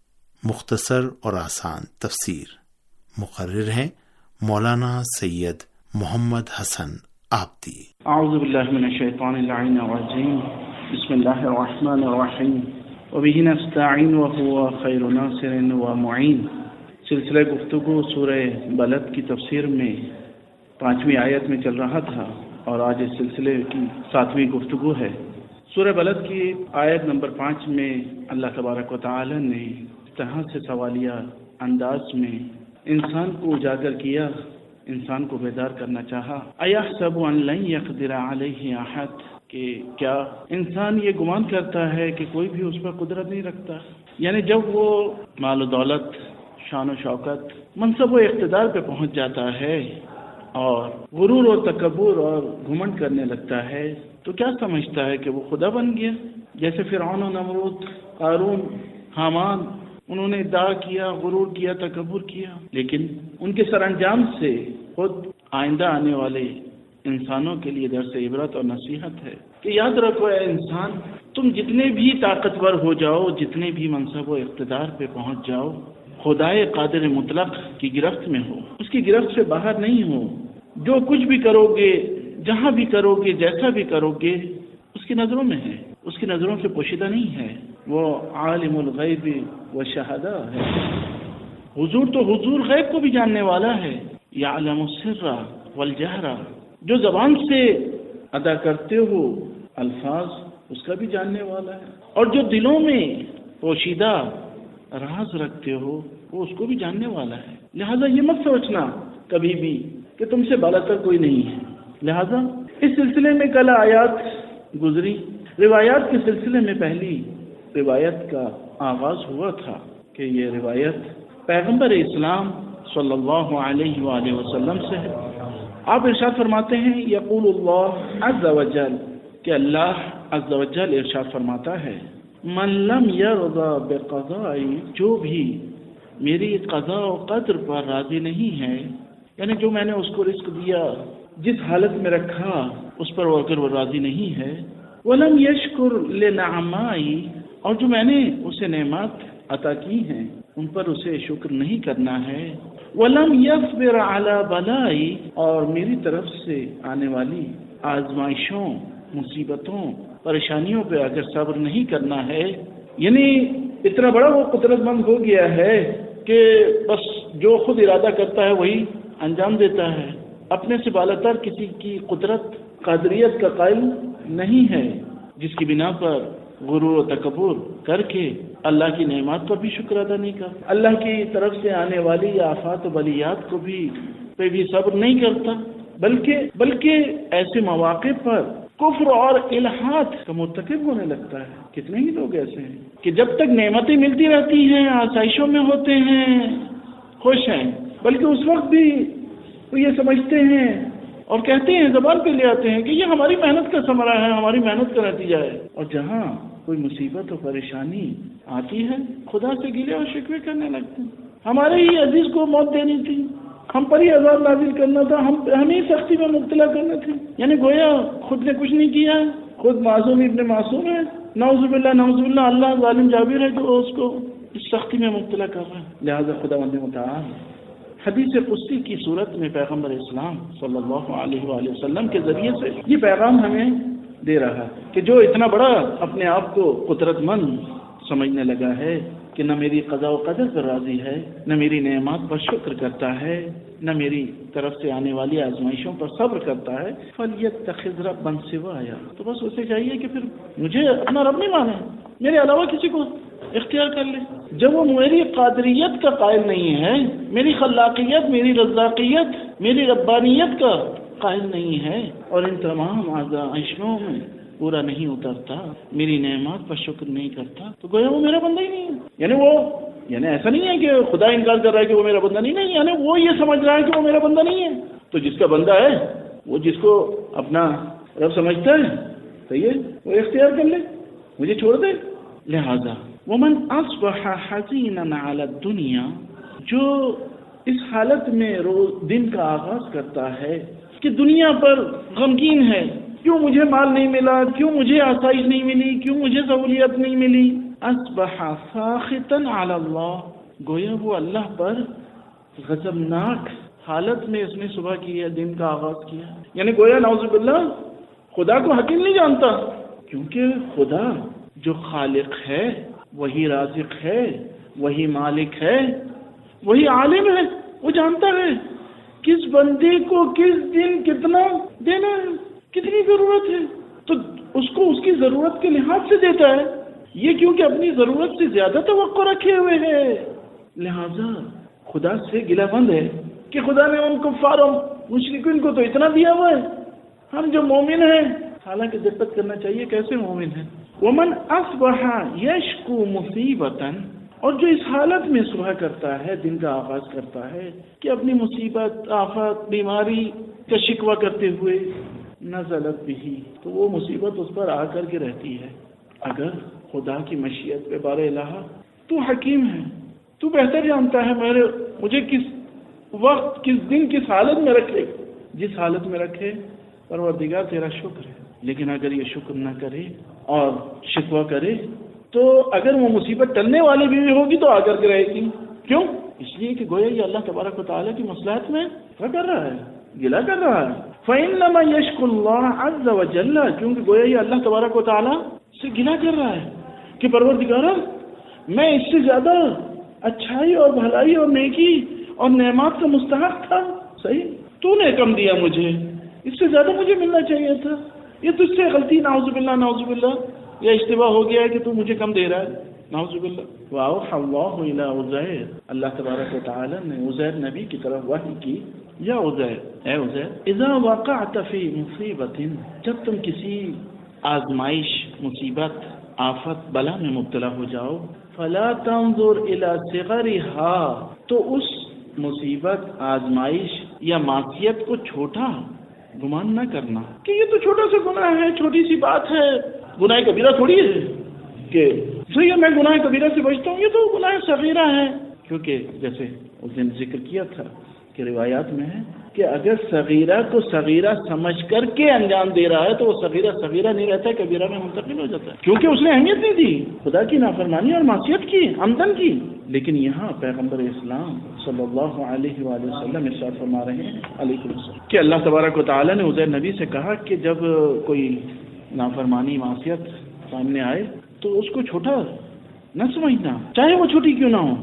مختصر اور آسان تفسیر۔ مقرر ہیں مولانا سید محمد حسن آبدی۔ اعوذ باللہ من الشیطان اللعین الرجیم، بسم اللہ الرحمن الرحیم، وبہ نستعین وہو خیر ناصر ومعین۔ سلسلہ گفتگو سورہ بلد کی تفسیر میں پانچویں آیت میں چل رہا تھا، اور آج اس سلسلے کی ساتویں گفتگو ہے۔ سورہ بلد کی آیت نمبر پانچ میں اللہ تبارک و تعالی نے اس طرح سے سوالیہ انداز میں انسان کو اجاگر کیا، انسان کو بیدار کرنا چاہا۔ ایحسب ان لن یقدر علیہ احد، کہ کیا انسان یہ گمان کرتا ہے کہ کوئی بھی اس پر قدرت نہیں رکھتا؟ یعنی جب وہ مال و دولت، شان و شوکت، منصب و اقتدار پہ پہنچ جاتا ہے اور غرور اور تکبر اور گھمنڈ کرنے لگتا ہے، تو کیا سمجھتا ہے کہ وہ خدا بن گیا؟ جیسے فرعون و نمرود، قارون، حامان، انہوں نے ادعا کیا، غرور کیا، تکبر کیا، لیکن ان کے سر انجام سے خود آئندہ آنے والے انسانوں کے لیے درس عبرت اور نصیحت ہے کہ یاد رکھو اے انسان، تم جتنے بھی طاقتور ہو جاؤ، جتنے بھی منصب و اقتدار پہ پہنچ جاؤ، خدائے قادر مطلق کی گرفت میں ہو، اس کی گرفت سے باہر نہیں ہو۔ جو کچھ بھی کرو گے، جہاں بھی کرو گے، جیسا بھی کرو گے، اس کی نظروں میں ہے، اس کی نظروں سے پوشیدہ نہیں ہے۔ وہ عالم الغیب والشہادہ ہے، حضور تو حضور غیب کو بھی جاننے والا ہے۔ یعلم السر والجہر، جو زبان سے ادا کرتے ہو الفاظ، اس کا بھی جاننے والا ہے، اور جو دلوں میں پوشیدہ راز رکھتے ہو وہ اس کو بھی جاننے والا ہے۔ لہذا یہ مت سوچنا کبھی بھی کہ تم سے بالاتر کوئی نہیں ہے۔ لہذا اس سلسلے میں کل آیات گزری، روایات کے سلسلے میں پہلی روایت کا آغاز ہوا تھا کہ یہ روایت پیغمبر اسلام صلی اللہ علیہ وآلہ وسلم سے ہے۔ آپ ارشاد فرماتے ہیں یقول اللہ عز وجل، کہ اللہ عز وجل ارشاد فرماتا ہے من لم یرضى بقضائی، جو بھی میری قضاء و قدر پر راضی نہیں ہے، یعنی جو میں نے اس کو رزق دیا، جس حالت میں رکھا، اس پر وہ اگر وہ راضی نہیں ہے، ولم یشکر لنعمائی، اور جو میں نے اسے نعمات عطا کی ہیں ان پر اسے شکر نہیں کرنا ہے، ولم یصبر علی بلائی، اور میری طرف سے آنے والی آزمائشوں، مصیبتوں، پریشانیوں پہ اگر صبر نہیں کرنا ہے، یعنی اتنا بڑا وہ قدرت مند ہو گیا ہے کہ بس جو خود ارادہ کرتا ہے وہی انجام دیتا ہے، اپنے سے بالاتر کسی کی قدرت، قادریت کا قائل نہیں ہے، جس کی بنا پر غرور و تکبر کر کے اللہ کی نعمات پر بھی شکر ادا نہیں کرتا، اللہ کی طرف سے آنے والی آفات و بلیات کو بھی پہ بھی صبر نہیں کرتا، بلکہ بلکہ ایسے مواقع پر کفر اور الحاد کا مرتکب ہونے لگتا ہے۔ کتنے ہی لوگ ایسے ہیں کہ جب تک نعمتیں ملتی رہتی ہیں، آسائشوں میں ہوتے ہیں، خوش ہیں، بلکہ اس وقت بھی وہ یہ سمجھتے ہیں اور کہتے ہیں، زبان پہ لے آتے ہیں کہ یہ ہماری محنت کا ثمرہ ہے، ہماری محنت کا نتیجہ ہے، اور جہاں کوئی مصیبت اور پریشانی آتی ہے خدا سے گلے اور شکوے کرنے لگتے ہیں، ہمارے ہی عزیز کو موت دینی تھی، ہم پر ہی عذاب نازل کرنا تھا، ہم ہمیں سختی میں مبتلا کرنا تھا، یعنی گویا خود نے کچھ نہیں کیا، خود معصوم ابن معصوم ہے، نعوذ باللہ نعوذ باللہ، اللہ ظالم جابر ہے جو اس کو اس سختی میں مبتلا کر رہا ہے۔ لہذا خداوند متعال حدیث قدسی کی صورت میں پیغمبر اسلام صلی اللہ علیہ وآلہ وسلم کے ذریعے سے یہ پیغام ہمیں دے رہا ہے کہ جو اتنا بڑا اپنے آپ کو قدرت مند سمجھنے لگا ہے کہ نہ میری قضاء و قدر پر راضی ہے، نہ میری نعمات پر شکر کرتا ہے، نہ میری طرف سے آنے والی آزمائشوں پر صبر کرتا ہے، فَلْيَتَّخِذْ رَبًّا سِوَايَ، تو بس اسے چاہیے کہ پھر مجھے اپنا رب نہیں مانے، میرے علاوہ کسی کو اختیار کر لے۔ جب وہ میری قادریت کا قائل نہیں ہے، میری خلاقیت، میری رزاقیت، میری ربانیت کا قائل نہیں ہے، اور ان تمام آزمائشوں میں پورا نہیں اترتا، میری نعمات پر شکر نہیں کرتا، تو گویا وہ میرا بندہ ہی نہیں ہے۔ یعنی وہ یعنی ایسا نہیں ہے کہ خدا انکار کر رہا ہے کہ وہ میرا بندہ نہیں نہیں یعنی وہ یہ سمجھ رہا ہے کہ وہ میرا بندہ نہیں ہے. تو جس کا بندہ ہے وہ جس کو اپنا رب سمجھتا ہے صحیح ہے وہ اختیار کر لے, مجھے چھوڑ دے. لہذا ومن اصبح حزینا علی الدنیا, جو اس حالت میں روز دن کا آغاز کرتا ہے کہ دنیا پر غمگین ہے, کیوں مجھے مال نہیں ملا, کیوں مجھے آسائش نہیں ملی, کیوں مجھے سہولیت نہیں ملی. اصبح ساخطا علی اللہ, گویا وہ اللہ پر غضبناک حالت میں اس نے صبح کی ہے, دن کا آغاز کیا. یعنی گویا نعوذ باللہ خدا کو حقیر نہیں جانتا, کیونکہ خدا جو خالق ہے وہی رازق ہے, وہی مالک ہے, وہی عالم ہے, وہ جانتا ہے کس بندے کو کس دن کتنا دینا ہے, کتنی ضرورت ہے, تو اس کو اس کی ضرورت کے لحاظ سے دیتا ہے. یہ کیونکہ اپنی ضرورت سے زیادہ توقع رکھے ہوئے ہے, لہذا خدا سے گلہ بند ہے کہ خدا نے ان کفار و مشرکین کو تو اتنا دیا ہوا ہے, ہم جو مومن ہیں حالانکہ دقت کرنا چاہیے کیسے مومن ہیں. ومن اصبح یشکو مصیبتا, اور جو اس حالت میں صبح کرتا ہے, دن کا آغاز کرتا ہے کہ اپنی مصیبت, آفت, بیماری کا شکوہ کرتے ہوئے, نزلت بھی, تو وہ مصیبت اس پر آ کر کے رہتی ہے. اگر خدا کی مشیت پہ بار الہ, تو حکیم ہے, تو بہتر جانتا ہے میرے مجھے کس وقت کس دن کس حالت میں رکھے, جس حالت میں رکھے پروردگار تیرا شکر ہے. لیکن اگر یہ شکر نہ کرے اور شکوہ کرے تو اگر وہ مصیبت ٹلنے والی بھی ہوگی تو آ کر کے رہے گی. کیوں؟ اس لیے کہ گویا یہ اللہ تبارک و تعالیٰ کی مصلحت میں کیا کر رہا ہے, گلہ کر رہا ہے. فَإِنَّمَا يَشْكُ اللَّهَ عَزَّ وَجَلَّ, کیونکہ گویا یہ اللہ تبارک و تعالیٰ سے گلہ کر رہا ہے کہ پروردگار میں اس سے زیادہ اچھائی اور بھلائی اور نیکی اور نعمات کا مستحق تھا, صحیح, تو نے کم دیا مجھے, اس سے زیادہ مجھے ملنا چاہیے تھا. یہ تجھ سے غلطی, نعوذ باللہ نعوذ باللہ, یا اشتباہ ہو گیا ہے کہ تو مجھے کم دے رہا ہے, نعوذ باللہ. وَأَوْحَى اللَّهُ إِلَىٰ عُزَيْرَ, اللہ تبارک و تعالی نے عزیر نبی کی طرف وحی کی, یا عزیر, اے عزیر, اذا وقعت فی مصیبت, جب تم کسی آزمائش, مصیبت, آفت, بلا میں مبتلا ہو جاؤ, فلا تنظر الى صغرها, تو اس مصیبت, آزمائش یا معصیت کو چھوٹا گمان نہ کرنا کہ یہ تو چھوٹا سا گناہ ہے, چھوٹی سی بات ہے, گناہ کبیرہ تھوڑی ہے کہ صحیح ہے میں گناہ کبیرہ سے بچتا ہوں, یہ تو گناہ صغیرہ ہے. کیونکہ جیسے اس دن ذکر کیا تھا کہ روایات میں ہے کہ اگر صغیرہ کو صغیرہ سمجھ کر کے انجام دے رہا ہے تو وہ صغیرہ صغیرہ نہیں رہتا ہے, کبیرہ میں منتقل ہو جاتا ہے, کیونکہ اس نے اہمیت نہیں دی خدا کی نافرمانی اور معصیت کی, عمدن کی. لیکن یہاں پیغمبر اسلام صلی اللہ علیہ وآلہ وسلم ارشاد فرما رہے ہیں علیہ السلام کہ اللہ تبارک و تعالی نے عزیر نبی سے کہا کہ جب کوئی نافرمانی, معصیت سامنے آئے تو اس کو چھوٹا نہ سمجھنا, چاہے وہ چھوٹی کیوں نہ ہو.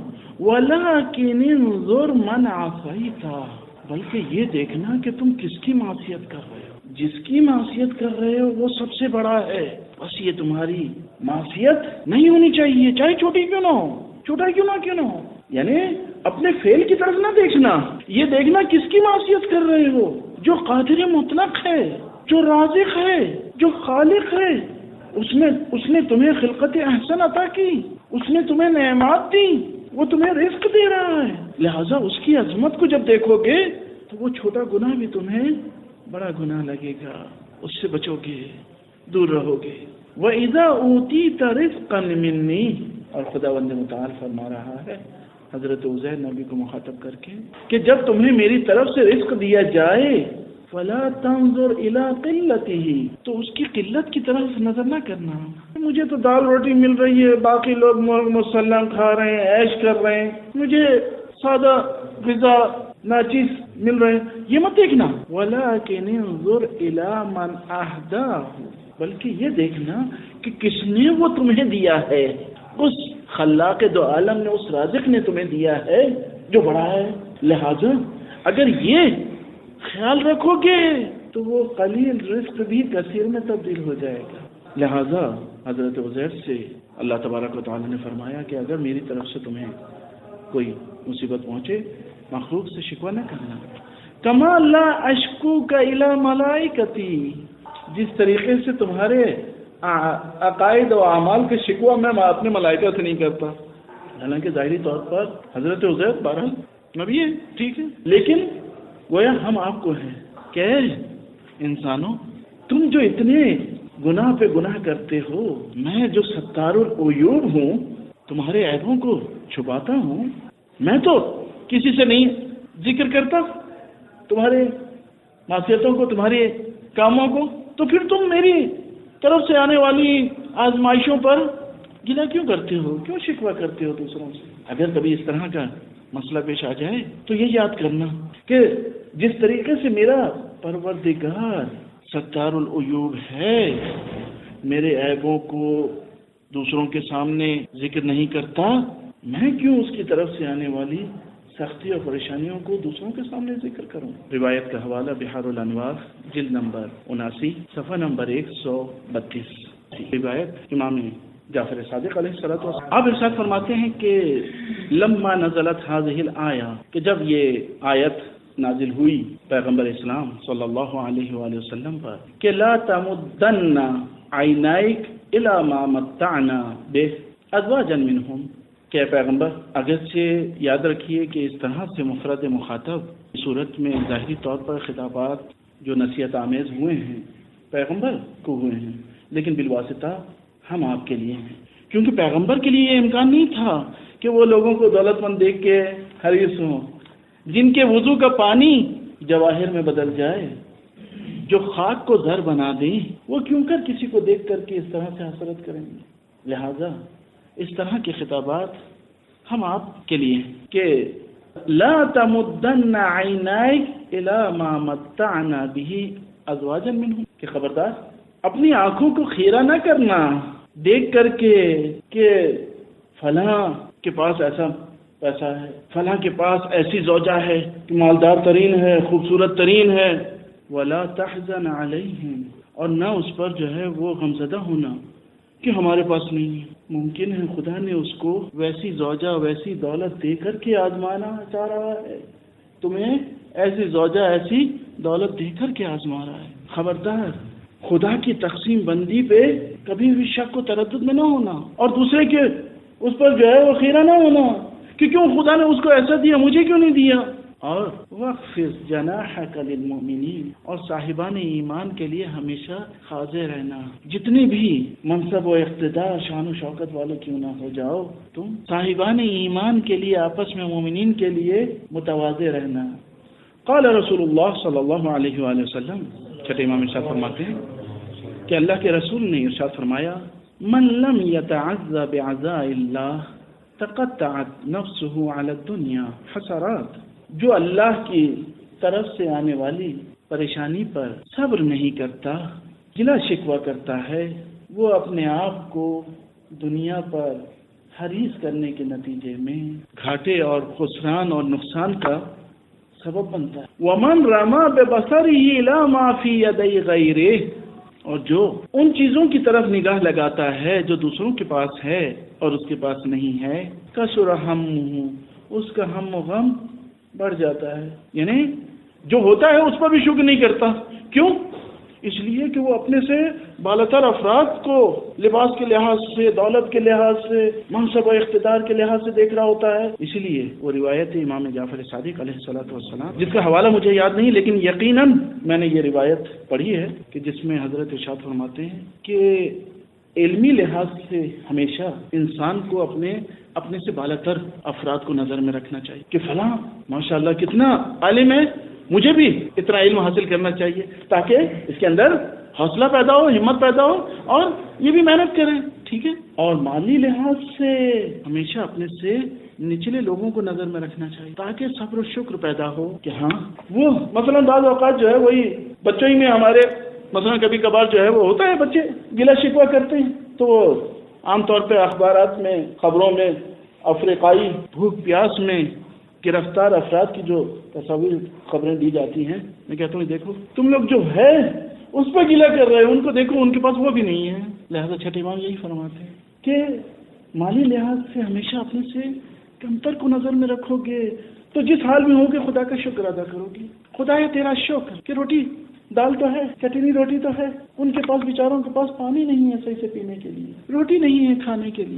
وَلَكِنِ انظُرْ مَنْ عَصَيْتَ, بلکہ یہ دیکھنا کہ تم کس کی معصیت کر رہے ہو, جس کی معصیت کر رہے ہو وہ سب سے بڑا ہے, بس یہ تمہاری معصیت نہیں ہونی چاہیے, چاہے چھوٹی کیوں نہ ہو, چھوٹا کیوں نہ کیوں نہ ہو. یعنی اپنے فعل کی طرف نہ دیکھنا, یہ دیکھنا کس کی معصیت کر رہے ہو, جو قادر مطلق ہے, جو رازق ہے, جو خالق ہے. اس نے اس نے تمہیں خلقت احسن عطا کی, اس نے تمہیں نعمات دی, وہ تمہیں رزق دے رہا ہے. لہذا اس کی عظمت کو جب دیکھو گے تو وہ چھوٹا گناہ بھی تمہیں بڑا گناہ لگے گا, اس سے بچو گے, دور رہو گے. وَإِذَا أُوتِيتَ رِزْقًا مِّنِّي, اور خداوند متعال فرما رہا ہے حضرت عزیر نبی کو مخاطب کر کے کہ جب تمہیں میری طرف سے رزق دیا جائے, فَلَا تَنظُرْ إِلَىٰ قِلَّتِهِ, تو اس کی قلت کی طرف نظر نہ کرنا. مجھے تو دال روٹی مل رہی ہے, باقی لوگ مرغ مسلم کھا رہے ہیں, عیش کر رہے ہیں, مجھے سادہ غذا ناچیز مل رہے ہیں, یہ مت دیکھنا. وَلَٰكِنِ انظُرْ إِلَىٰ مَنْ أَهْدَاهُ, بلکہ یہ دیکھنا کہ کس نے وہ تمہیں دیا ہے, اس خلاق دو عالم نے, اس رازق نے تمہیں دیا ہے جو بڑا ہے. لہذا اگر یہ خیال رکھو گے تو وہ قلیل رزق بھی کثیر میں تبدیل ہو جائے گا. لہذا حضرت عزیر سے اللہ تبارک و تعالی نے فرمایا کہ اگر میری طرف سے تمہیں کوئی مصیبت پہنچے, مخلوق سے شکوہ نہ کرنا. کما لا اشکو کا الی ملائکتی, جس طریقے سے تمہارے عقائد و اعمال کے شکوہ میں اپنے ملائکہ سے نہیں کرتا. حالانکہ ظاہری طور پر حضرت عزیر بہرحال نبی ہے، ٹھیک ہے، لیکن گویا ہم آپ کو ہیں کہ انسانوں تم جو اتنے گناہ پہ گناہ کرتے ہو، میں جو ستار العیوب ہوں، تمہارے عیبوں کو چھپاتا ہوں، میں تو کسی سے نہیں ذکر کرتا تمہارے معصیتوں کو، تمہارے کاموں کو، تو پھر تم میری طرف سے آنے والی آزمائشوں پر گلہ کیوں کرتے ہو، کیوں شکوہ کرتے ہو دوسروں سے؟ اگر کبھی اس طرح کا مسئلہ پیش آ جائے تو یہ یاد کرنا کہ جس طریقے سے میرا پروردگار ستار العیوب ہے، میرے عیبوں کو دوسروں کے سامنے ذکر نہیں کرتا، میں کیوں اس کی طرف سے آنے والی سختی اور پریشانیوں کو دوسروں کے سامنے ذکر کروں؟ روایت کا حوالہ بحار الانوار جلد نمبر اناسی صفحہ نمبر ایک سو بتیس، روایت امام جعفر صادق علیہ الصلوۃ والسلام۔ آپ ارشاد فرماتے ہیں کہ لما نزلت هذه الآیہ، کہ جب یہ آیت نازل ہوئی پیغمبر اسلام صلی اللہ علیہ وآلہ وسلم پر کہ لا تمدن عینیک الی ما متعنا بہ ازواجا منہم، کہ پیغمبر اگرچہ یاد رکھیے کہ اس طرح سے مفرد مخاطب صورت میں ظاہری طور پر خطابات جو نصیحت آمیز ہوئے ہیں پیغمبر کو ہوئے ہیں، لیکن بالواسطہ ہم آپ کے لیے ہیں، کیونکہ پیغمبر کے لیے یہ امکان نہیں تھا کہ وہ لوگوں کو دولت مند دیکھ کے حریص ہوں، جن کے وضو کا پانی جواہر میں بدل جائے، جو خاک کو زر بنا دیں، وہ کیوں کر کسی کو دیکھ کر کے اس طرح سے حسرت کریں گے؟ لہذا اس طرح کے خطابات ہم آپ کے لیے ہیں کہ لا تمدن عینیک الی ما متعنا بہ ازواجا منہم، کہ خبردار اپنی آنکھوں کو خیرہ نہ کرنا دیکھ کر کے کہ فلاں کے پاس ایسا پیسہ ہے، فلاں کے پاس ایسی زوجہ ہے کہ مالدار ترین ہے، خوبصورت ترین ہے، ولا تحزن علیہم، اور نہ اس پر جو ہے وہ غمزدہ ہونا کہ ہمارے پاس نہیں ہے۔ ممکن ہے خدا نے اس کو ویسی زوجہ ویسی دولت دے کر کے آزمانا چاہ رہا ہے، تمہیں ایسی زوجہ ایسی دولت دے کر کے آزما رہا ہے۔ خبردار خدا کی تقسیم بندی پہ کبھی بھی شک و تردد میں نہ ہونا، اور دوسرے کے اس پر جو ہے وہ خیرہ نہ ہونا کہ کیوں خدا نے اس کو ایسا دیا مجھے کیوں نہیں دیا۔ اور وَخْفِضْ جَنَاحَكَ لِلْمُؤْمِنِينَ، اور صاحبان ایمان کے لیے ہمیشہ خاضع رہنا، جتنے بھی منصب و اقتدار شان و شوکت والے کیوں نہ ہو جاؤ، تم صاحبان ایمان کے لیے آپس میں مومنین کے لیے متواضع رہنا۔ قال رسول اللہ صلی اللہ علیہ وآلہ وسلم، چھٹے امام ارشاد فرماتے ہیں کہ اللہ کے رسول نے ارشاد فرمایا من لم يتعز بعزاء اللہ تقطعت نفسه على الدنيا حسرات، جو اللہ کی طرف سے آنے والی پریشانی پر صبر نہیں کرتا، گلہ شکوہ کرتا ہے، وہ اپنے آپ کو دنیا پر حریص کرنے کے نتیجے میں گھاٹے اور خسران اور نقصان کا سبب بنتا ہے۔ وَمَنْ رَمَى بِبَصَرِهِ إِلَى مَا فِي يَدَيْ غَيْرِهِ، اور جو ان چیزوں کی طرف نگاہ لگاتا ہے جو دوسروں کے پاس ہے اور اس کے پاس نہیں ہے، کثر ہمہ، اس کا ہم و غم بڑھ جاتا ہے، یعنی جو ہوتا ہے اس پر بھی شکر نہیں کرتا۔ کیوں؟ اس لیے کہ وہ اپنے سے بالاتر افراد کو لباس کے لحاظ سے، دولت کے لحاظ سے، منصب و اقتدار کے لحاظ سے دیکھ رہا ہوتا ہے۔ اسی لیے وہ روایت امام جعفر صادق علیہ الصلوۃ والسلام، جس کا حوالہ مجھے یاد نہیں لیکن یقیناً میں نے یہ روایت پڑھی ہے کہ جس میں حضرت ارشاد فرماتے ہیں کہ علمی لحاظ سے ہمیشہ انسان کو اپنے اپنے سے بالاتر افراد کو نظر میں رکھنا چاہیے کہ فلاں ماشاءاللہ کتنا عالم ہے، مجھے بھی اتنا علم حاصل کرنا چاہیے تاکہ اس کے اندر حوصلہ پیدا ہو، ہمت پیدا ہو اور یہ بھی محنت کریں، ٹھیک ہے۔ اور مالی لحاظ سے ہمیشہ اپنے سے نچلے لوگوں کو نظر میں رکھنا چاہیے تاکہ صبر و شکر پیدا ہو کہ ہاں وہ مثلا بعض اوقات جو ہے وہی بچوں ہی میں ہمارے مثلا کبھی کبھار جو ہے وہ ہوتا ہے بچے گلہ شکوہ کرتے ہیں، تو عام طور پہ اخبارات میں، خبروں میں، افریقائی بھوک پیاس میں گرفتار افراد کی جو تصاویر خبریں دی جاتی ہیں، میں کہتا ہوں دیکھو تم لوگ جو ہے اس پہ گلہ کر رہے ہیں، ان کو دیکھو ان کے پاس وہ بھی نہیں ہے۔ لہذا چھٹے امام یہی فرماتے ہیں کہ مالی لحاظ سے ہمیشہ اپنے سے کمتر کو نظر میں رکھو گے تو جس حال میں ہوگے خدا کا شکر ادا کرو گے۔ خدا ہے تیرا شکر کہ روٹی دال تو ہے، چٹنی روٹی تو ہے، ان کے پاس بیچاروں کے پاس پانی نہیں ہے صحیح سے پینے کے لیے، روٹی نہیں ہے کھانے کے لیے،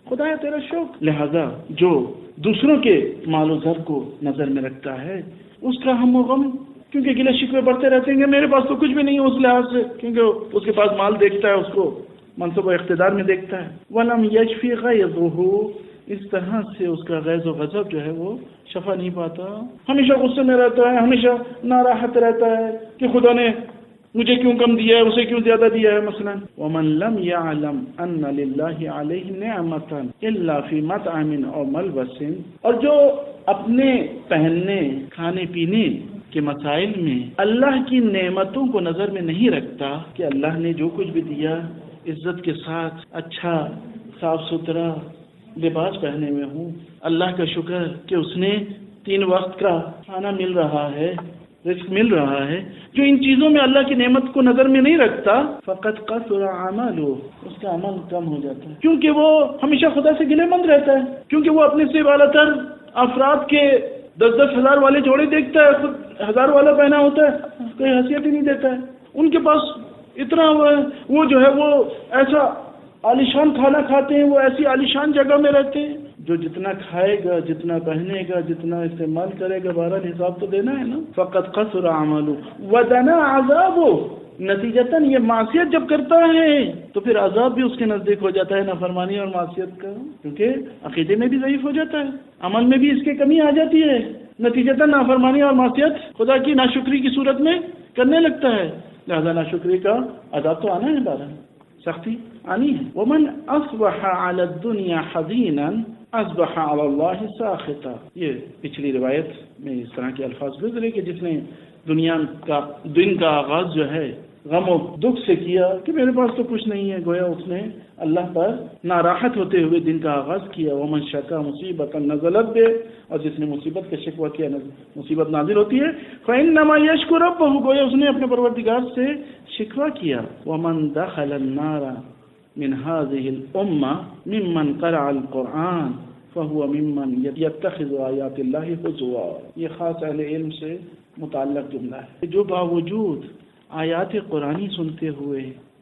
خدایا تیرا شکر. لہذا جو دوسروں کے مال و زر کو نظر میں رکھتا ہے اس کا ہم و غم، کیونکہ گلے شکوے بڑھتے رہتے ہیں کہ میرے پاس تو کچھ بھی نہیں ہے اس لحاظ سے، کیونکہ اس کے پاس مال دیکھتا ہے، اس کو منصب و اقتدار میں دیکھتا ہے. وَلَمْ يَشْفِ غَيْظُهُ، اس طرح سے اس کا غیظ و غضب جو ہے وہ شفا نہیں پاتا، ہمیشہ غصے میں رہتا ہے، ہمیشہ ناراحت رہتا ہے کہ خدا نے مجھے کیوں کم دیا ہے، اسے کیوں زیادہ دیا ہے مثلا. وَمَنْ لَمْ يَعْلَمْ أَنَّ لِلَّهِ عَلَيْهِ نِعْمَةً إِلَّا فِي مَطْعَمٍ أَوْ مَلْبَسٍ، اور جو اپنے پہننے کھانے پینے کے مسائل میں اللہ کی نعمتوں کو نظر میں نہیں رکھتا کہ اللہ نے جو کچھ بھی دیا عزت کے ساتھ اچھا صاف ستھرا لباس پہنے ہوئے ہوں، اللہ کا شکر کہ اس نے تین وقت کا کھانا مل رہا ہے، رزق مل رہا ہے، جو ان چیزوں میں اللہ کی نعمت کو نظر میں نہیں رکھتا فقط قصر عمله، اس کا عمل کم ہو جاتا ہے، کیونکہ وہ ہمیشہ خدا سے گلے مند رہتا ہے، کیونکہ وہ اپنے سے بالا تر افراد کے دس دس ہزار والے جوڑے دیکھتا ہے، خود ہزار والا پہنا ہوتا ہے، کوئی حیثیت ہی نہیں دیتا ہے. ان کے پاس اتنا وہ جو ہے وہ ایسا عالیشان کھانا کھاتے ہیں، وہ ایسی عالیشان جگہ میں رہتے ہیں. جو جتنا کھائے گا، جتنا پہنے گا، جتنا استعمال کرے گا، بہرحال حساب تو دینا ہے نا. فقط قصر عمله ودنا عذابه، نتیجتاً یہ معصیت جب کرتا ہے تو پھر عذاب بھی اس کے نزدیک ہو جاتا ہے نافرمانی اور معصیت کا، کیونکہ عقیدے میں بھی ضعیف ہو جاتا ہے، عمل میں بھی اس کی کمی آ جاتی ہے، نتیجتاً نافرمانی اور معصیت خدا کی ناشکری کی صورت میں کرنے لگتا ہے. لہذا ناشکری کا عذاب تو آنا ہے، بہرحال سختی آنی ہے. ومن اصبح على الدنيا حزينا اصبح على الله ساخطا، یہ پچھلی روایت میں اس طرح کے الفاظ گزرے کہ جس نے دنیا کا دن کا آغاز جو ہے غم و دکھ سے کیا کہ میرے پاس تو کچھ نہیں ہے، گویا اس نے اللہ پر ناراحت ہوتے ہوئے دن کا آغاز کیا. ومن شکا مصیبت نزلت بے، اور جس نے مصیبت کا شکوہ کیا مصیبت نازل ہوتی ہے. فإنما يشكر ربه، گویا اس نے اپنے پروردگار سے شکوہ کیا. ومن دخل النار من هذه الامه ممن قرأ القرآن فهو ممن يتخذ آیات اللہ ہزوا، یہ خاص اہل علم سے متعلق جملہ ہے. جو باوجود آیات قرآنی سنتے ہوئے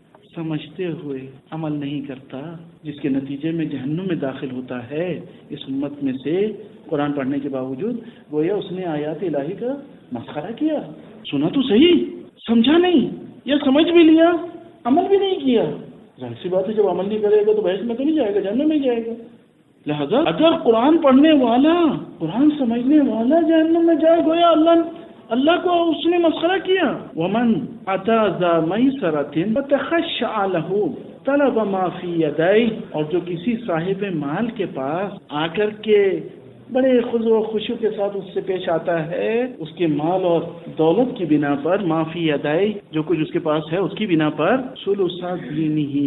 سمجھتے ہوئے عمل نہیں کرتا، جس کے نتیجے میں جہنم میں داخل ہوتا ہے اس امت میں سے قرآن پڑھنے کے باوجود، گویا اس نے آیات الہی کا مسخرہ کیا. سنا تو صحیح، سمجھا نہیں، یا سمجھ بھی لیا عمل بھی نہیں کیا. ظاہر سی بات ہے جب عمل نہیں کرے گا تو بحث میں تو نہیں جائے گا، جہنم میں جائے گا. لہذا اگر قرآن پڑھنے والا، قرآن سمجھنے والا جہنم میں جائے، گویا اللہ اللہ کو اس نے مسخرہ کیا. ومن اتی ذا میسرۃ فتخشع له طلب ما فی یدیہ، اور جو کسی صاحب مال کے پاس آ کر کے بڑے خضوع و خشوع کے ساتھ اس سے پیش آتا ہے اس کے مال اور دولت کی بنا پر، ما فی یدیہ، جو کچھ اس کے پاس ہے اس کی بنا پر، ثلث دینہ،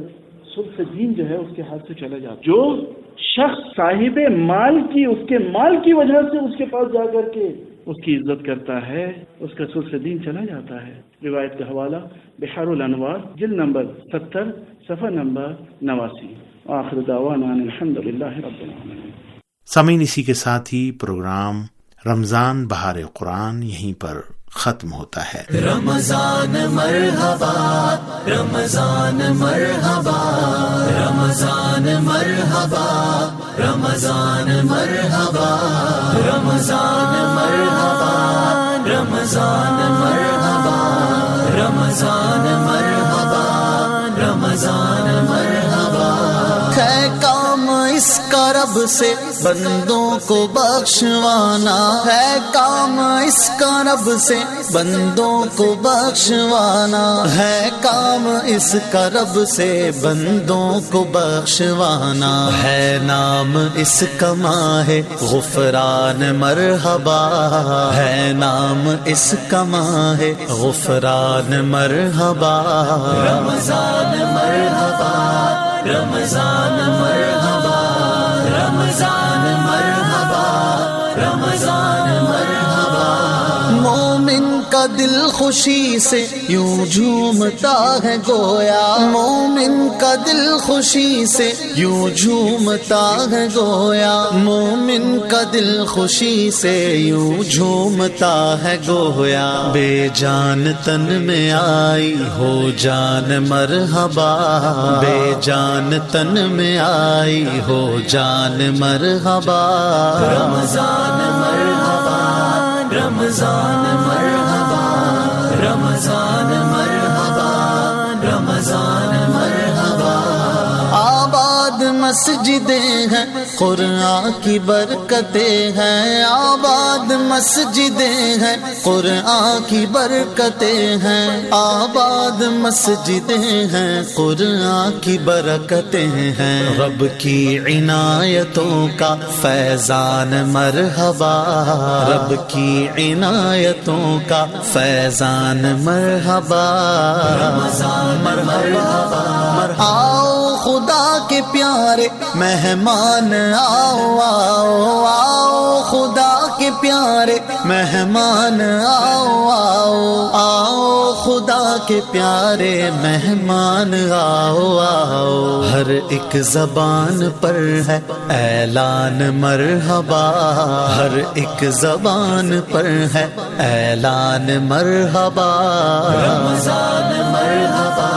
ثلث دین جو ہے اس کے ہاتھ سے چلا جاتا. جو شخص صاحب مال کی، اس کے مال کی وجہ سے اس کے پاس جا کر کے اس کی عزت کرتا ہے، اس کا ثلث دین چلا جاتا ہے. روایت کا حوالہ بحار الانوار جلد نمبر ستر صفحہ نمبر نواسی. آخر دعوانا ان الحمد للہ رب العالمین. سامعین، اسی کے ساتھ ہی پروگرام رمضان بہار قرآن یہیں پر ختم ہوتا ہے. رمضان مرحبا، رمضان مرحبا، رمضان مرحبا، رمضان مرحبا، رمضان مرحبا، رمضان مرحبا، رمضان مرحبا، رمضان مرحبا. ہے کام اس کا رب سے بندوں کو بخشوانا، ہے کام اس کا رب سے بندوں کو بخشوانا، ہے کام اس کا رب سے بندوں کو بخشوانا. ہے نام اس کا ماہ غفران مرحبا، ہے نام اس کا ماہ غفران مرحبا. رمضان مرحبا، رمضان مرحبا، رمضان مرحبا، رمضان مرحبا. مومن کا دل خوشی سے یوں جھومتا ہے گویا، مومن کا دل خوشی سے یوں جھومتا ہے گویا. مومن مومن کا دل خوشی سے یوں جھومتا ہے گویا بے جان تن میں آئی ہو جان مرحبا بے جان تن میں آئی ہو جان مرحبا رمضان مرحبا رمضان مرحبا رمضان مرحبا رمضان مرحبا آباد مسجدیں ہیں قرآن کی برکتیں ہیں آباد مسجدیں ہیں قرآن کی برکتیں ہیں آباد مسجدیں ہیں قرآن کی برکتیں ہیں رب کی عنایتوں کا فیضان مرحبا رب کی عنایتوں کا فیضان مرحبا رمضان مرحبا آؤ خدا کے پیارے مہمان آؤ آؤ آؤ خدا کے پیارے مہمان آؤ آؤ آؤ خدا کے پیارے مہمان آؤ آؤ ہر ایک زبان پر ہے اعلان مرحبا ہر ایک زبان پر ہے اعلان مرحبا رمضان مرحبا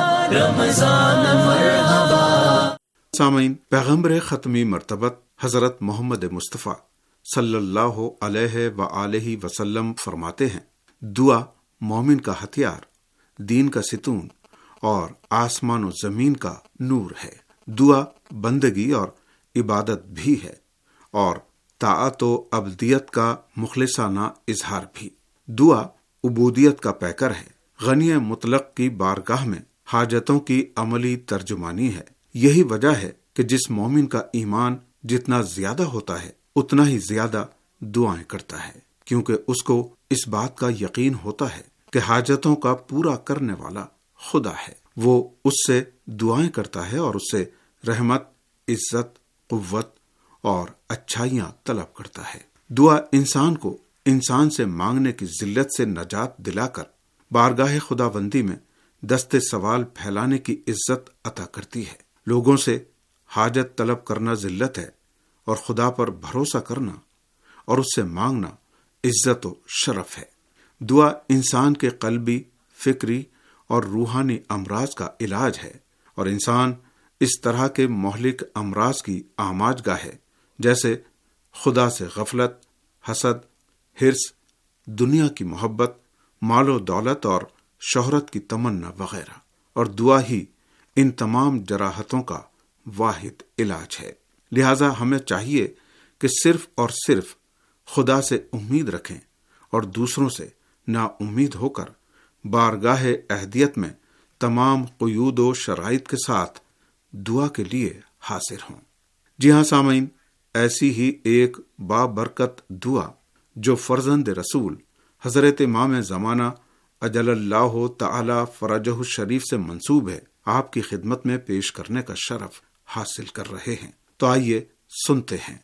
رمضان مرحبا سامعین، پیغمبر ختمی مرتبت حضرت محمد مصطفیٰ صلی اللہ علیہ وآلہ وسلم فرماتے ہیں، دعا مومن کا ہتھیار، دین کا ستون اور آسمان و زمین کا نور ہے۔ دعا بندگی اور عبادت بھی ہے اور طاعت و عبدیت کا مخلصانہ اظہار بھی۔ دعا عبودیت کا پیکر ہے، غنی مطلق کی بارگاہ میں حاجتوں کی عملی ترجمانی ہے۔ یہی وجہ ہے کہ جس مومن کا ایمان جتنا زیادہ ہوتا ہے اتنا ہی زیادہ دعائیں کرتا ہے، کیونکہ اس کو اس بات کا یقین ہوتا ہے کہ حاجتوں کا پورا کرنے والا خدا ہے۔ وہ اس سے دعائیں کرتا ہے اور اس سے رحمت، عزت، قوت اور اچھائیاں طلب کرتا ہے۔ دعا انسان کو انسان سے مانگنے کی ذلت سے نجات دلا کر بارگاہ خداوندی میں دستے سوال پھیلانے کی عزت عطا کرتی ہے۔ لوگوں سے حاجت طلب کرنا ذلت ہے اور خدا پر بھروسہ کرنا اور اس سے مانگنا عزت و شرف ہے۔ دعا انسان کے قلبی، فکری اور روحانی امراض کا علاج ہے اور انسان اس طرح کے مہلک امراض کی آماج گاہ ہے جیسے خدا سے غفلت، حسد، حرص، دنیا کی محبت، مال و دولت اور شہرت کی تمنا وغیرہ، اور دعا ہی ان تمام جراحتوں کا واحد علاج ہے۔ لہذا ہمیں چاہیے کہ صرف اور صرف خدا سے امید رکھیں اور دوسروں سے نا امید ہو کر بارگاہ اہدیت میں تمام قیود و شرائط کے ساتھ دعا کے لیے حاضر ہوں۔ جی ہاں سامعین، ایسی ہی ایک بابرکت دعا جو فرزند رسول حضرت امام زمانہ اجل اللہ تعالی فرجہ الشریف سے منسوب ہے، آپ کی خدمت میں پیش کرنے کا شرف حاصل کر رہے ہیں۔ تو آئیے سنتے ہیں۔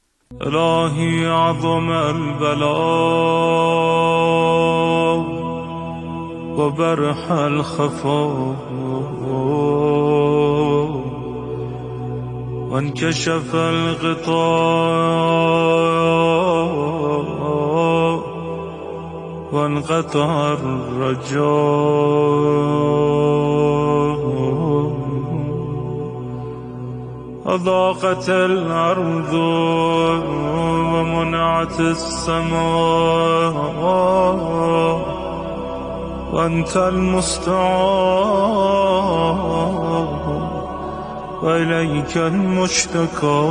الہی اعظم البلاء وبرح الخفاء وانكشف الغطاء وانقطع الرجاء أضاقت الأرض ومنعت السماء وأنت المستعان وإليك المشتكى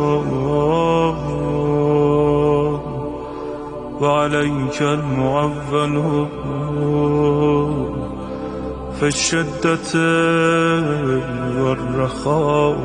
وعليك المعول في الشدة والرخاء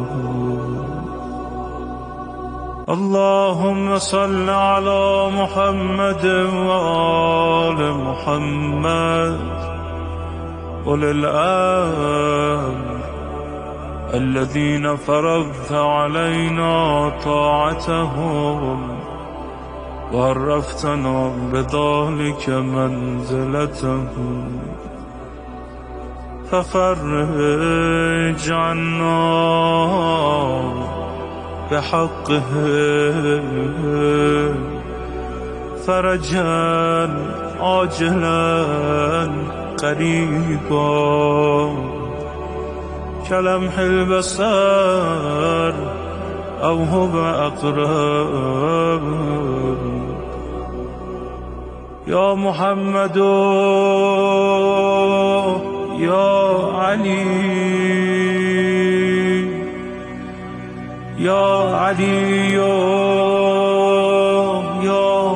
اللهم صل على محمد وآل محمد أولي الأمر الذين فرضت علينا طاعتهم وعرفتنا بذلك منزلتهم ففرج عنا بحقه فرجا عاجلا قريبا كلمح البصر أو هو أقرب يا محمد يا علي يا علي يا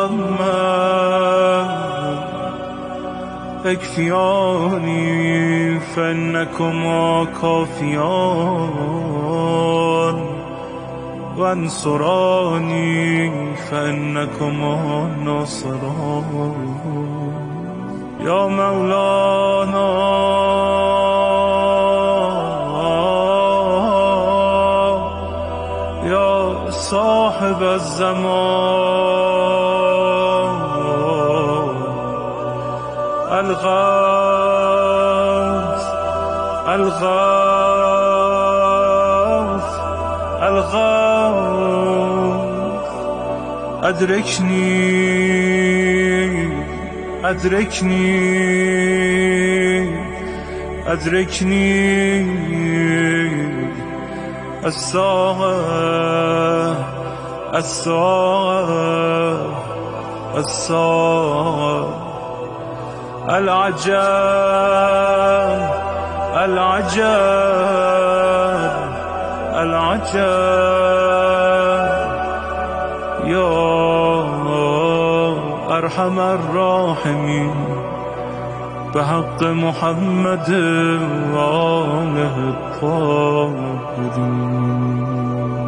محمد اكفياني فإنكما كافيان وانصراني فإنكما ناصران يا مولانا يا صاحب الزمان الغوث الغوث الغوث أدركني أدركني أدركني الساعة الساعة الساعة العجاب العجاب العجاب يا أرحم الراحمين بحق محمد وآله الطاهرين.